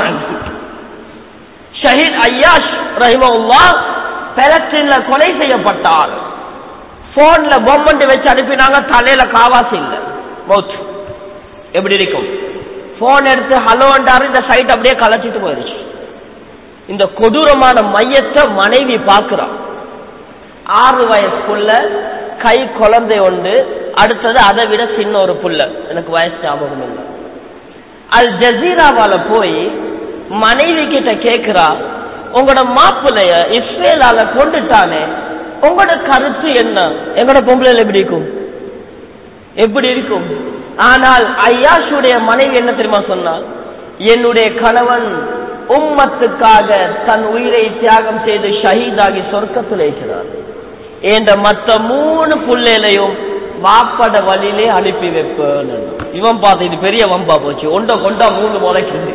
ஷஹீத் ஐயாஷ் ரஹிமஹுல்லாஹ் பலஸ்தீன்ல கொலை செய்யப்பட்டார். போன்ல பொம்மண்டு வச்சு அனுப்பினாங்க, தலையில காவாசி இல்ல, மௌத். எப்படி இருக்கும்? போன் எடுத்து ஹலோண்டாரு, இந்த சைட் அப்படியே கலச்சிட்டு போயிருச்சு. இந்த கொடூரமான மையத்தை மனைவி பார்க்கிறான். ஆறு வயசுக்குள்ள கை குழந்தை உண்டு, அடுத்தது அதை விட சின்ன ஒரு புள்ள, எனக்கு வயசு ஞாபகம் இல்லை. அல் ஜசீராவால போய் மனைவி கிட்ட கேட்கிறா, உங்களோட மாப்பிள்ளைய இஸ்ரேலால கொண்டுட்டானே, உங்களோட கருத்து என்ன? எங்களோட பொம்பளையில எப்படி இருக்கும்? எப்படி இருக்கும்? ஆனால் ஐயாஷுடைய மனைவி என்ன தெரியுமா சொன்னா, என்னுடைய கணவன் உம்மத்துக்காக தன் உயிரை தியாகம் செய்து ஷஹீதாகி சொர்க்கத்தில் இருக்கிறார். என்ற மற்ற மூணு புள்ளையிலையும் வாப்பட வழியிலே அனுப்பி வைப்பேன். இவன் பார்த்து இது பெரிய வம்பா போச்சு, ஒண்ட கொண்டா மூணு முளைக்குது.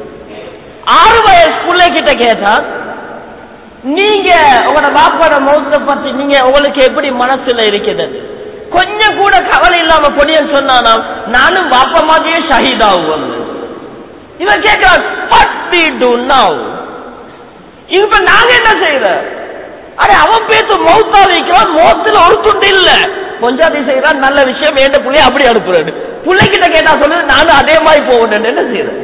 ஆறு வயசு பிள்ளை கிட்ட கேட்டா, நீங்க உங்களோட வாப்பட மௌத்தை பத்தி நீங்க உங்களுக்கு எப்படி மனசுல இருக்குது? கொஞ்சம் கூட கவலை இல்லாம பொடியன் சொன்னானா, நானும் வாப்பா மாதிரியே ஷஹீதாகும். இவன் கேட்கிறான், what we do now? இப்ப நாங்க என்ன செய்யற? அरे அவன் பேத்து மௌத்தா வைக்கிறான், மௌத்துல ஒரு துண்டு இல்ல, கொஞ்சாதி செய்யறான், நல்ல விஷயம், என் பிள்ளைய அப்படி அனுப்புறேன். பிள்ளைகிட்ட கேட்டா சொல்லுது நானும் அதே மாதிரி போகணும். என்ன செய்யறேன்?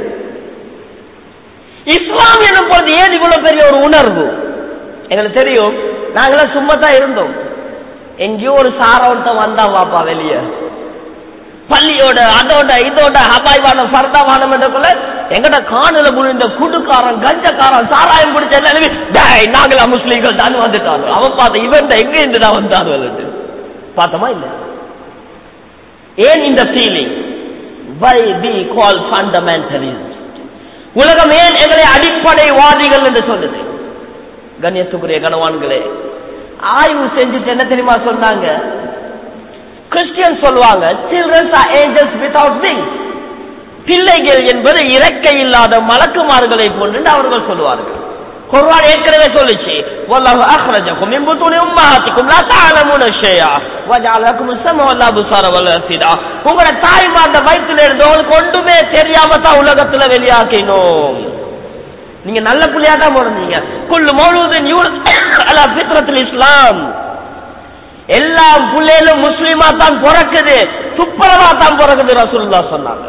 இஸ்லாம் என்னும் போது ஏன் இவ்வளவு பெரிய ஒரு உணர்வு? எங்களுக்கு தெரியும், நாங்களாம் சும்மா தான் இருந்தோம். எங்கேயோ ஒரு சாரவன்ட்ட வந்தா வாப்பா வெளியே, பள்ளியோட அதோட இதோட ஹபாய்வான ஃபர்தாவானம் என்றக்குள்ள எங்கட காணல முழுந்த குடுக்காரன், கஞ்சக்காரன், சாராயம் பிடிச்ச நாங்களா முஸ்லீம்கள் தான் வந்துட்டாங்க. அவன் பார்த்த இவன் எங்க இருந்து தான் வந்தாங்க பார்த்தோமா இல்ல? ஏன் இந்த feeling? why we call fundamentalism? உலகம் ஏன் எங்களை அடிப்படைவாதிகள் என்று சொல்லுது? கண்ணியத்துக்குரிய கணவான்களே, ஆய்வு செஞ்சுட்டு என்ன தெரியுமா சொன்னாங்க? கிறிஸ்டியன் சொல்லுவாங்க children are angels without wings. பிள்ளைகள் என்பது இறக்கை இல்லாத மலக்குமார்களை போன்று அவர்கள் சொல்லுவார்கள். குர்ஆன் ஏற்கனவே சொல்லுச்சு, வல்லாஹு அக்ரஜகும் மின் புத்தூனி உம்மஹாத்திக்கும் லா தஅலமூன ஷைஆ வஜஅலகும் ஸமஅ வல் அப்சார வல் அஃபிதா. உங்களோட தாய்மார்ந்த வயிற்றில இருந்து உங்களுக்கு ஒன்றுமே தெரியாம தான் உலகத்துல வெளியாக்கினோம். நீங்க நல்ல பிள்ளையா தான் பிறந்தீங்க. குல்லு மௌலூதின் யூலது அலா ஃபித்ரத்துல் இஸ்லாம். எல்லா பிள்ளைகளும் முஸ்லிமா தான் பிறக்குது, துப்புரவா தான் பிறக்குது ரசூலுல்லாஹ் சொன்னாங்க.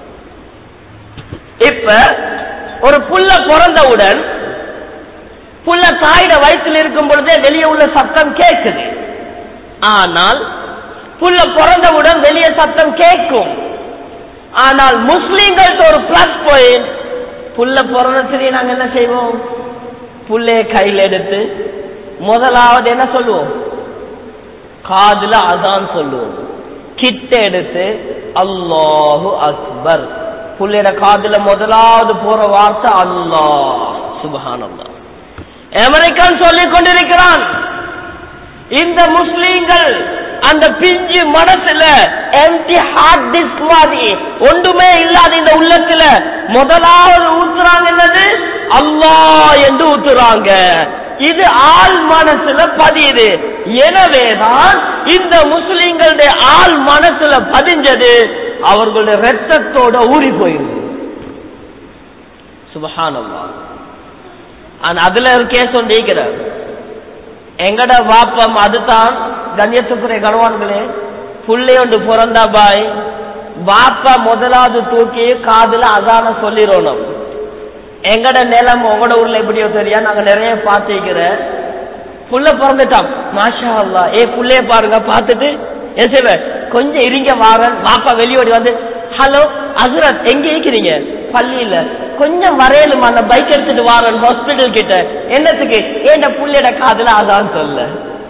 இப்ப ஒரு புள்ள பிறந்தவுடன் புள்ள தாயிட வயிற்றில் இருக்கும் பொழுதே வெளியே உள்ள சத்தம் கேட்குது. ஆனால் புள்ள பிறந்தவுடன் வெளியே சத்தம் கேட்கும். ஆனால் முஸ்லிம்களுக்கு ஒரு பிளஸ் பாயிண்ட், புள்ள பிறந்ததுலேயே நாங்க என்ன செய்வோம்? புள்ளைய கையில் எடுத்து முதலாவது என்ன சொல்லுவோம்? காதுல அதான் சொல்லுவோம். கிட்ட எடுத்து அல்லாஹு அக்பர். புள்ளையோட காதுல முதலாவது போற வார்த்தை அல்லாஹ் சுப்ஹானல்லாஹ். அமெரிக்கன் சொல்லிக் கொண்டிருக்கிறான். இந்த முஸ்லீம்கள் அந்த பிஞ்சு மனசுல எம்டி ஹார்ட் டிஸ்க் மாதிரி ஒன்றுமே இல்லாத இந்த உள்ளத்துல முதலாவது ஊத்துறாங்க என்னது? அல்லாஹ் என்று ஊத்துறாங்க. இது ஆள் மனசுல பதியுது. எனவேதான் இந்த முஸ்லிம்களுடைய ஆள் மனசுல பதிஞ்சது அவர்களுடைய ரத்தத்தோட ஊறி போயிருக்கு. சுப்ஹானல்லாஹ். அதுல ஒரு கேஸ் ஒன்று இருக்கிறார். எங்கட வாப்பம் அதுதான் கண்ணியத்துக்குரிய கணவான்களே, புள்ளை ஒன்று பிறந்தா பாய் வாப்பா முதலாவது தூக்கி காதுல அதான சொல்லிடணும். எங்கட நிலம் உங்களோட ஊர்ல எப்படியோ தெரியா, நாங்க நிறைய பார்த்துக்கிற புள்ள பிறந்துட்டான் மாஷா அல்லாஹ். ஏ புள்ளைய பாருங்க, பார்த்துட்டு ஏன் செய்வ கொஞ்சம் இருங்க வாரன். வாப்பா வெளியோடி வந்து ஹலோ ஹஸ்ரத் எங்க இருக்கிறீங்க? பள்ளியில. கொஞ்சம் வரையலும் அந்த பைக் எடுத்துட்டு வாரன் ஹாஸ்பிட்டல் கிட்ட. என்னத்துக்கு? ஏண்ட புள்ளையோட காதுல அதான் சொல்ல.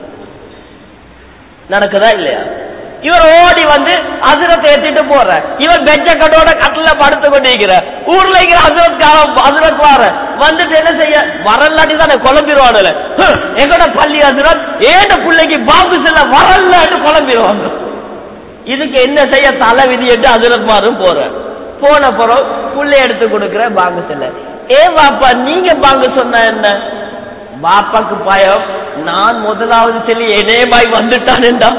நடக்குதா இல்லையா? இவர் ஓடி வந்து ஹஸ்ரத் ஏத்திட்டு போற, இவர் பெஞ்ச கடோட கட்டில படுத்து கொண்டிருக்கிற ஊர்ல இருக்கிற ஹஸ்ரத் ஹஸ்ரத் வார வந்துட்டு என்ன செய்ய வரலாட்டி தானே குழம்பிடுவானுல. எங்கட பள்ளி ஹஸ்ரத் ஏண்ட பிள்ளைக்கு பாம்பு செல்ல வரலாட்டு குழம்பிடுவாங்க. இதுக்கு என்ன செய்ய தலை விதிட்டு ஹஸ்ரத் மாரும் போற. போன பிறகு புள்ளை எடுத்து கொடுக்கிற பாங்கு செல்ல. ஏ பாப்பா நீங்க பாங்கு சொன்ன என்ன? பாப்பாக்கு பயம், நான் முதலாவது சொல்லி என்னேமாய் வந்துட்டான்டா.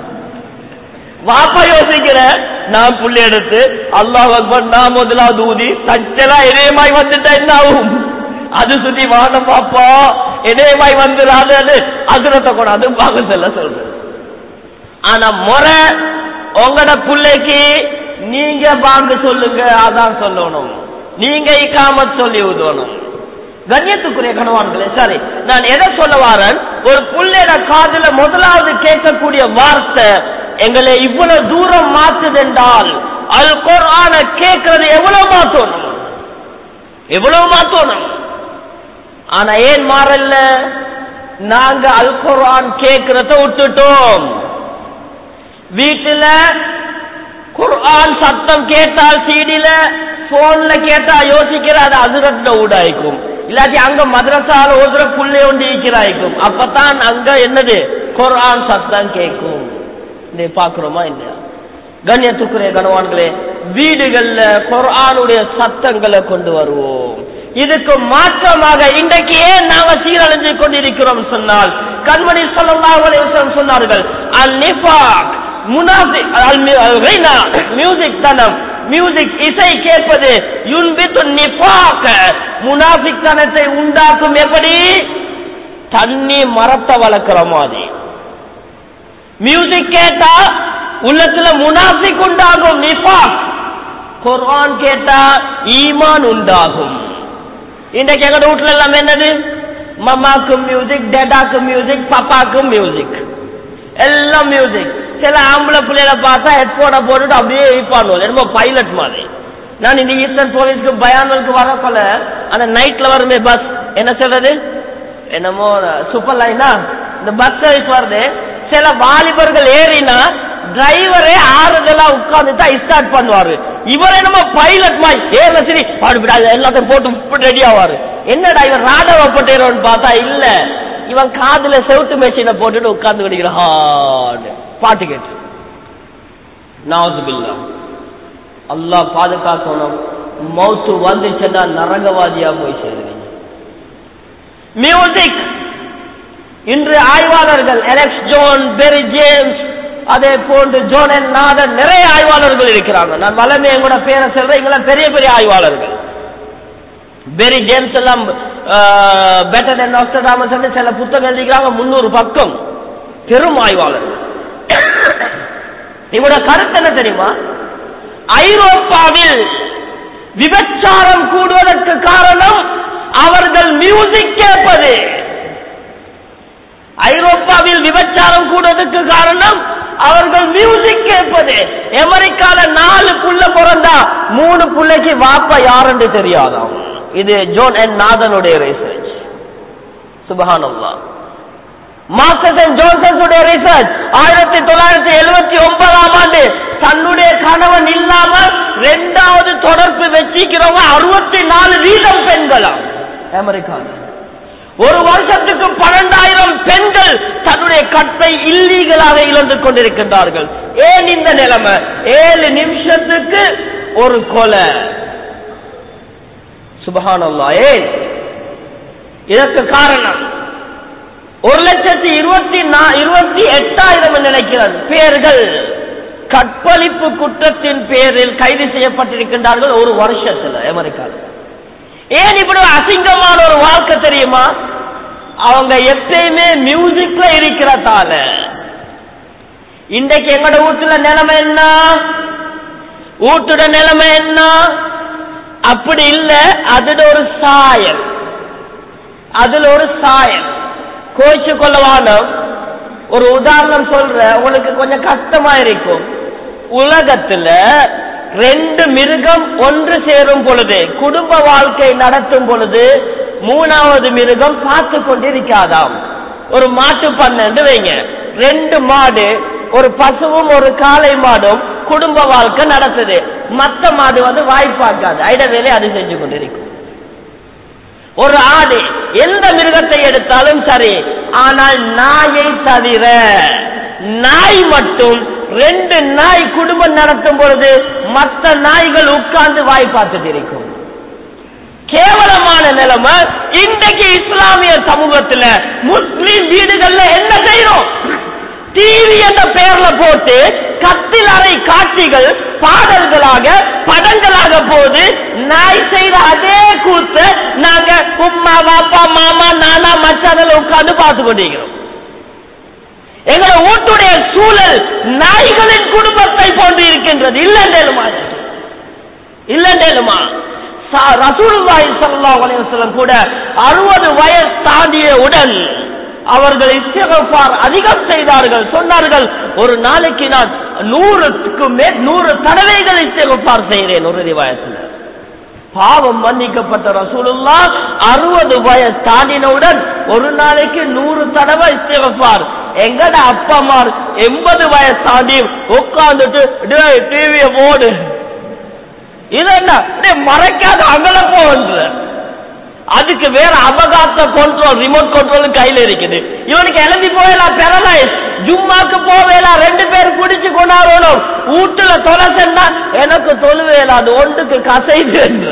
வாப்பா யோசிக்கிற, நான் புள்ளை எடுத்து அல்லாஹ் அக்பர் நான் முதலாவது ஊதி சச்சலா என்னேமாய் வந்துட்டா என்ன ஆகும்? அது சுத்தி வானம் பாப்பா என்னேமாய் வந்துடாது. அது அதிரத்தை கூட அது பாங்கு செல்ல சொல்ற. ஆனா முறை உங்களோட பிள்ளைக்கு நீங்க பாங்கு சொல்லுங்க, அதான் சொல்லணும். நீங்க இக்காமத் சொல்லி ஊதணும். கண்ணியத்துக்குரிய கணவான்களே, சரி நான் எதை சொல்ல வாரன்? ஒரு புள்ளையோட காதுல முதலாவது கேட்கக்கூடிய வார்த்தை எங்களை இவ்வளவு தூரம் மாற்றுதென்றால் அல் குர்ஆன கேட்கறது எவ்வளவு மாத்தணும், எவ்வளவு மாத்தணும். ஆனா ஏன் மாறல? நாங்க அல் குர்ஆன் கேட்கறத விட்டுட்டோம். வீட்டுல குர்ஆன் சத்தம் கேட்டால் சீடில போன்ல கேட்டா யோசிக்கிற அது அதிரட்ட ஊடாய்க்கும். இல்லாட்டி அங்க மதரசால ஓதுற புள்ளை ஒன்று இருக்கிறாய்க்கும். அப்பதான் அங்க என்னது குர்ஆன் சத்தம் கேட்கும். பாக்குறோமா இல்லையா? கண்ணியத்துக்குரிய கணவான்களே, வீடுகள்ல குர்ஆனுடைய சத்தங்களை கொண்டு வருவோம். இதுக்கு மாற்றமாக இன்றைக்கு ஏன் நாங்க சீரழிஞ்சு கொண்டிருக்கிறோம் சொன்னால், கண்மணி ஸல்லல்லாஹு அலைஹி வஸல்லம் சொன்னார்கள், அல் நிஃபாக் முனாஃபிக் அல் கைனா மியூசிக் தனம், மியூசிக் இசை கேட்பது யுன்பித்து நிஃபாக முனாஃபிக் தனத்தை உண்டாக்கும். எப்படி? தண்ணி மரத்தை வளர்க்கிற மாதிரி. மியூசிக் கேட்டா உள்ளத்துல முனாஃபிக் உண்டாகும், நிஃபாக். குர்ஆன் கேட்டா ஈமான் உண்டாகும். இன்றைக்கு எங்க வீட்டுல எல்லாம் என்னது, மம்மாக்கு மியூசிக், டேடாக்கு மியூசிக், பாப்பாக்கும் மியூசிக், எல்லாம் மியூசிக். சில ஆம்பளை பிள்ளைகளை பார்த்தா ஹெட்போனை போட்டுட்டு அப்படியே இருப்பாங்க, என்னமோ பைலட் மாதிரி. நான் இந்த ஈஸ்டர்ன் போலீஸ்க்கு பயானுக்கு வரப்போல அந்த நைட்ல வருமே பஸ், என்ன சொல்றது, என்னமோ சூப்பர் லைனா இந்த பஸ் சர்வீஸ் வருது. சில வாலிபர்கள் ஏறினா டிரைவரே ஆறுதலா உட்கார்ந்துட்டா ஸ்டார்ட் பண்ணுவாரு. இவர் என்னமோ பைலட் மாதிரி ஏற சரி எல்லாத்தையும் போட்டு ரெடி ஆவாரு. என்னடா இவன் ராடவ போட்டேன்னு பார்த்தா இல்ல, இவன் காதுல செவுட்டு மெஷினை போட்டுட்டு உட்கார்ந்து விடுகிறான் பாட்டு கேட்டு. நாவுதுபில்லா, அல்லாஹ் பாதுகாக்கணும். மௌத்து வந்துச்சுன்னா நரகவாதியா போய் சேருவீங்க. மியூசிக் இன்று ஆய்வாளர்கள் எலெக்ஸ் ஜோன், பெரி ஜேம்ஸ், அதே போன்று ஜோன் என் நாதன், நிறைய ஆய்வாளர்கள் இருக்கிறாங்க. நான் வளமே கூட பேரை சொல்றேன், இங்கெல்லாம் பெரிய பெரிய ஆய்வாளர்கள். பெரி ஜேம்ஸ் எல்லாம் பெட்டர் தென் நாஸ்ட்ராடமஸ் என்று சில புத்தகம் எழுதிக்கிறாங்க, முன்னூறு பக்கம், பெரும் ஆய்வாளர்கள். இவரோட கருத்து என்ன தெரியுமா, ஐரோப்பாவில் விபச்சாரம் கூடுவதற்கு காரணம் அவர்கள் மியூசிக் கேட்பது. ஐரோப்பாவில் விபச்சாரம் கூடுவதற்கு காரணம் அவர்கள் மியூசிக் கேட்பது. அமெரிக்கால நாலு புள்ள பிறந்தா மூணு புள்ளைக்கு வாப்பா யாருன்னு தெரியாதாம். இது ஜோன் என் நாதனுடைய ரிசர்ச். சுப்ஹானல்லாஹ். மார்க்கஸ் அண்ட் ஜோன்சன் உடைய ரிசர்ச் ஆயிரத்தி தொள்ளாயிரத்தி எழுபத்தி ஒன்பதாம் ஆண்டு தன்னுடைய கணவன் இல்லாம இரண்டாவது தொடர்பு வச்சிக்கிறவங்க அறுபத்தி நாலு வீதம் பெண்களாம் அமெரிக்காவில். ஒரு வருஷத்துக்கு பன்னெண்டாயிரம் பெண்கள் தன்னுடைய கற்பை இல்லீகலாக இழந்து கொண்டிருக்கின்றார்கள். ஏன் இந்த நிலைமை? ஏழு நிமிஷத்துக்கு ஒரு கொலை. சுப்ஹானல்லாஹ். ஏன்? இதற்கு காரணம் ஒரு லட்சத்தி இருபத்தி இருபத்தி எட்டாயிரம் நினைக்கிறார் பேர்கள் கற்பழிப்பு குற்றத்தின் பேரில் கைது செய்யப்பட்டிருக்கின்றார்கள் ஒரு வருஷத்துல அமெரிக்காவில். ஏன் இப்படி அசிங்கமான ஒரு வாழ்க்கை தெரியுமா? அவங்க எப்பயுமே மியூசிக்ல இருக்கிறதால. இன்றைக்கு எங்கட வீட்டுல நிலைமை என்ன, வீட்டுட நிலைமை என்ன? அப்படி இல்ல, அதுல ஒரு சாயல், அதுல ஒரு சாயல். கோச்சு கொள்ளவான ஒரு உதாரணம் சொல்ற, உங்களுக்கு கொஞ்சம் கஷ்டமா இருக்கும். உலகத்துல ரெண்டு மிருகம் ஒன்று சேரும் பொழுது, குடும்ப வாழ்க்கை நடத்தும் பொழுது, மூணாவது மிருகம் பார்த்து கொண்டிருக்காதாம். ஒரு மாட்டு பண்ணு வைங்க, ரெண்டு மாடு, ஒரு பசுவும் ஒரு காளை மாடும் குடும்ப வாழ்க்கை நடத்துது. மற்ற மாடு வந்து வாய்ப்பாக்காது, ஐட வேலை அது செஞ்சு கொண்டிருக்கும். ஒரு ஆடு எந்த மிருகத்தை எடுத்தாலும் சரி, ஆனால் நாயை தவிர நாய் மட்டும், ரெண்டு நாய் குடும்பம் நடத்தும் பொழுது மற்ற நாய்கள் உட்கார்ந்து வாய் பார்த்துட்டு இருக்கும். கேவலமான நிலைமை. இன்றைக்கு இஸ்லாமிய சமூகத்துல முஸ்லிம் வீடுகள்ல என்ன செய்யறோம்? டிவி என்ற பெயர்ல போட்டு கத்தில் அறை காட்சிகள் பாடல்களாக படங்களாக போது நாய் செய்த அதே கூத்து நாங்க உம்மா பாப்பா மாமா நானா மச்சான உட்கார்ந்து பார்த்து கொண்டிருக்கிறோம். எங்களை வீட்டுடைய சூழல் நாய்களின் குடும்பத்தை போன்று இருக்கின்றது. இல்லண்டேலுமா இல்லண்டேலுமா ரசூலுல்லாஹி ஸல்லல்லாஹு அலைஹி வஸல்லம் கூட அறுபது வயசு தாண்டியவுடன் அவர்கள் இஸ்திக்ஃபார் அதிகம் செய்தார்கள். சொன்னார்கள், ஒரு நாளைக்கு நான் நூறுக்கு மேல் நூறு தடவைகள் இஸ்திக்ஃபார் செய்கிறேன். ஒரு ரிவாயத்தில் பாவம் மன்னிக்கப்பட்ட ரசூலுல்லாஹ் அறுபது வயசு தாண்டினவுடன் ஒரு நாளைக்கு நூறு தடவை இஸ்திக்ஃபார். எங்கட அப்பாமார் எண்பது வயசு தாண்டி உட்கார்ந்துட்டு டிவிய போடு, இது என்ன மறைக்காத அகல போன்ற, அதுக்கு வேற அபகாத்த கண்ட்ரோல், ரிமோட் கண்ட்ரோல் கையில இருக்குது. இவனுக்கு எழுதி போயலாம் பெரலைஸ், ஜும்மாக்கு போவேலாம், ரெண்டு பேர் குடிச்சு கொண்டாடணும். வீட்டுல தொலைச்சா எனக்கு தொழுவேல, அது ஒன்றுக்கு கசைது என்று.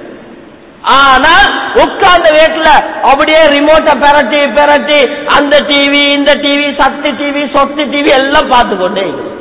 ஆனால் உட்கார்ந்த வீட்டுல அப்படியே ரிமோட்டை பெரட்டி பெரட்டி அந்த டிவி இந்த டிவி சக்தி டிவி சொத்து டிவி எல்லாம் பார்த்து கொண்டே.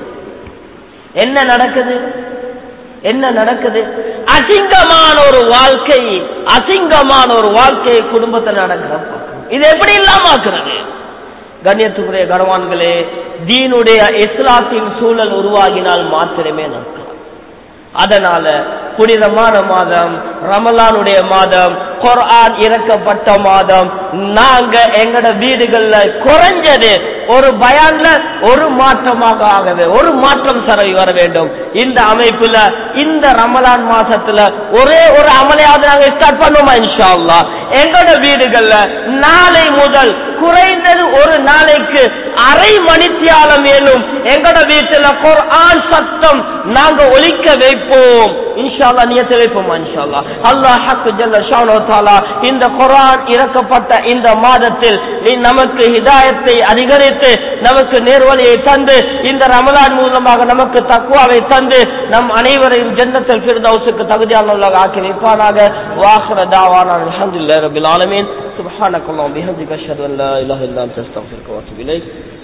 என்ன நடக்குது? என்ன நடக்குது? அசிங்கமான ஒரு வாழ்க்கை, அசிங்கமான ஒரு வாழ்க்கை குடும்பத்தில் நடக்கிற. இது எப்படி இல்லாம ஆக்குறது? கண்ணியத்துக்குரிய கனவான்களே, தீனுடைய இஸ்லாத்தின் சூழல் உருவாகினால் மாத்திரமே நடக்கும். அதனால புனிதமான மாதம் ரமலானுடைய மாதம், குர்ஆன் இறக்கப்பட்ட மாதம், நாங்க எங்கட வீடுகள்ல குறைஞ்சது ஒரு பயான்ல ஒரு மாற்றமாக ஆகவே ஒரு மாற்றம் சரவி வர வேண்டும். இந்த அமைப்புல இந்த ரமலான் மாசத்துல ஒரே ஒரு அமலையாவது நாங்க ஸ்டார்ட் பண்ணுவோமா இன்ஷா அல்லாஹ். எங்கட வீடுகள்ல நாளை முதல் குறைந்தது ஒரு நாளைக்கு அரை மணித்தியாலம் மேலும் எங்கட வீட்டுல குர்ஆன் சத்தம் நாங்க ஒலிக்க வைப்போம் இன்ஷா அல்லாஹ். நியத்தை வைப்போமா இன்ஷா அல்லாஹ். அல்லாஹ் ஹக் ஜல்ல ஷானஹு தஆலா இந்த குர்ஆன் இறக்கப்பட்ட இந்த மாதத்தில் நீ நமக்கு ஹிதாயத்தை அதிகரித்து நமக்கு நேர்வழியை தந்து இந்த ரமலான் மூலமாக நமக்கு தக்வாவை தந்து நம் அனைவரையும் ஜன்னத்துல் ஃபிர்தௌஸுக்கு தகுதியானவர்களாக ஆக்கி வைப்பானாக. வாஹிர தாவானா அல்ஹம்துலில்லாஹி ரப்பில் ஆலமீன். சுப்ஹானக்கல்லாஹு வபிஹம்திக அஷ்ஹது அன் லா இலாஹா இல்லா அன்த அஸ்தக்ஃபிருக வ அத்தூபு இலைக்.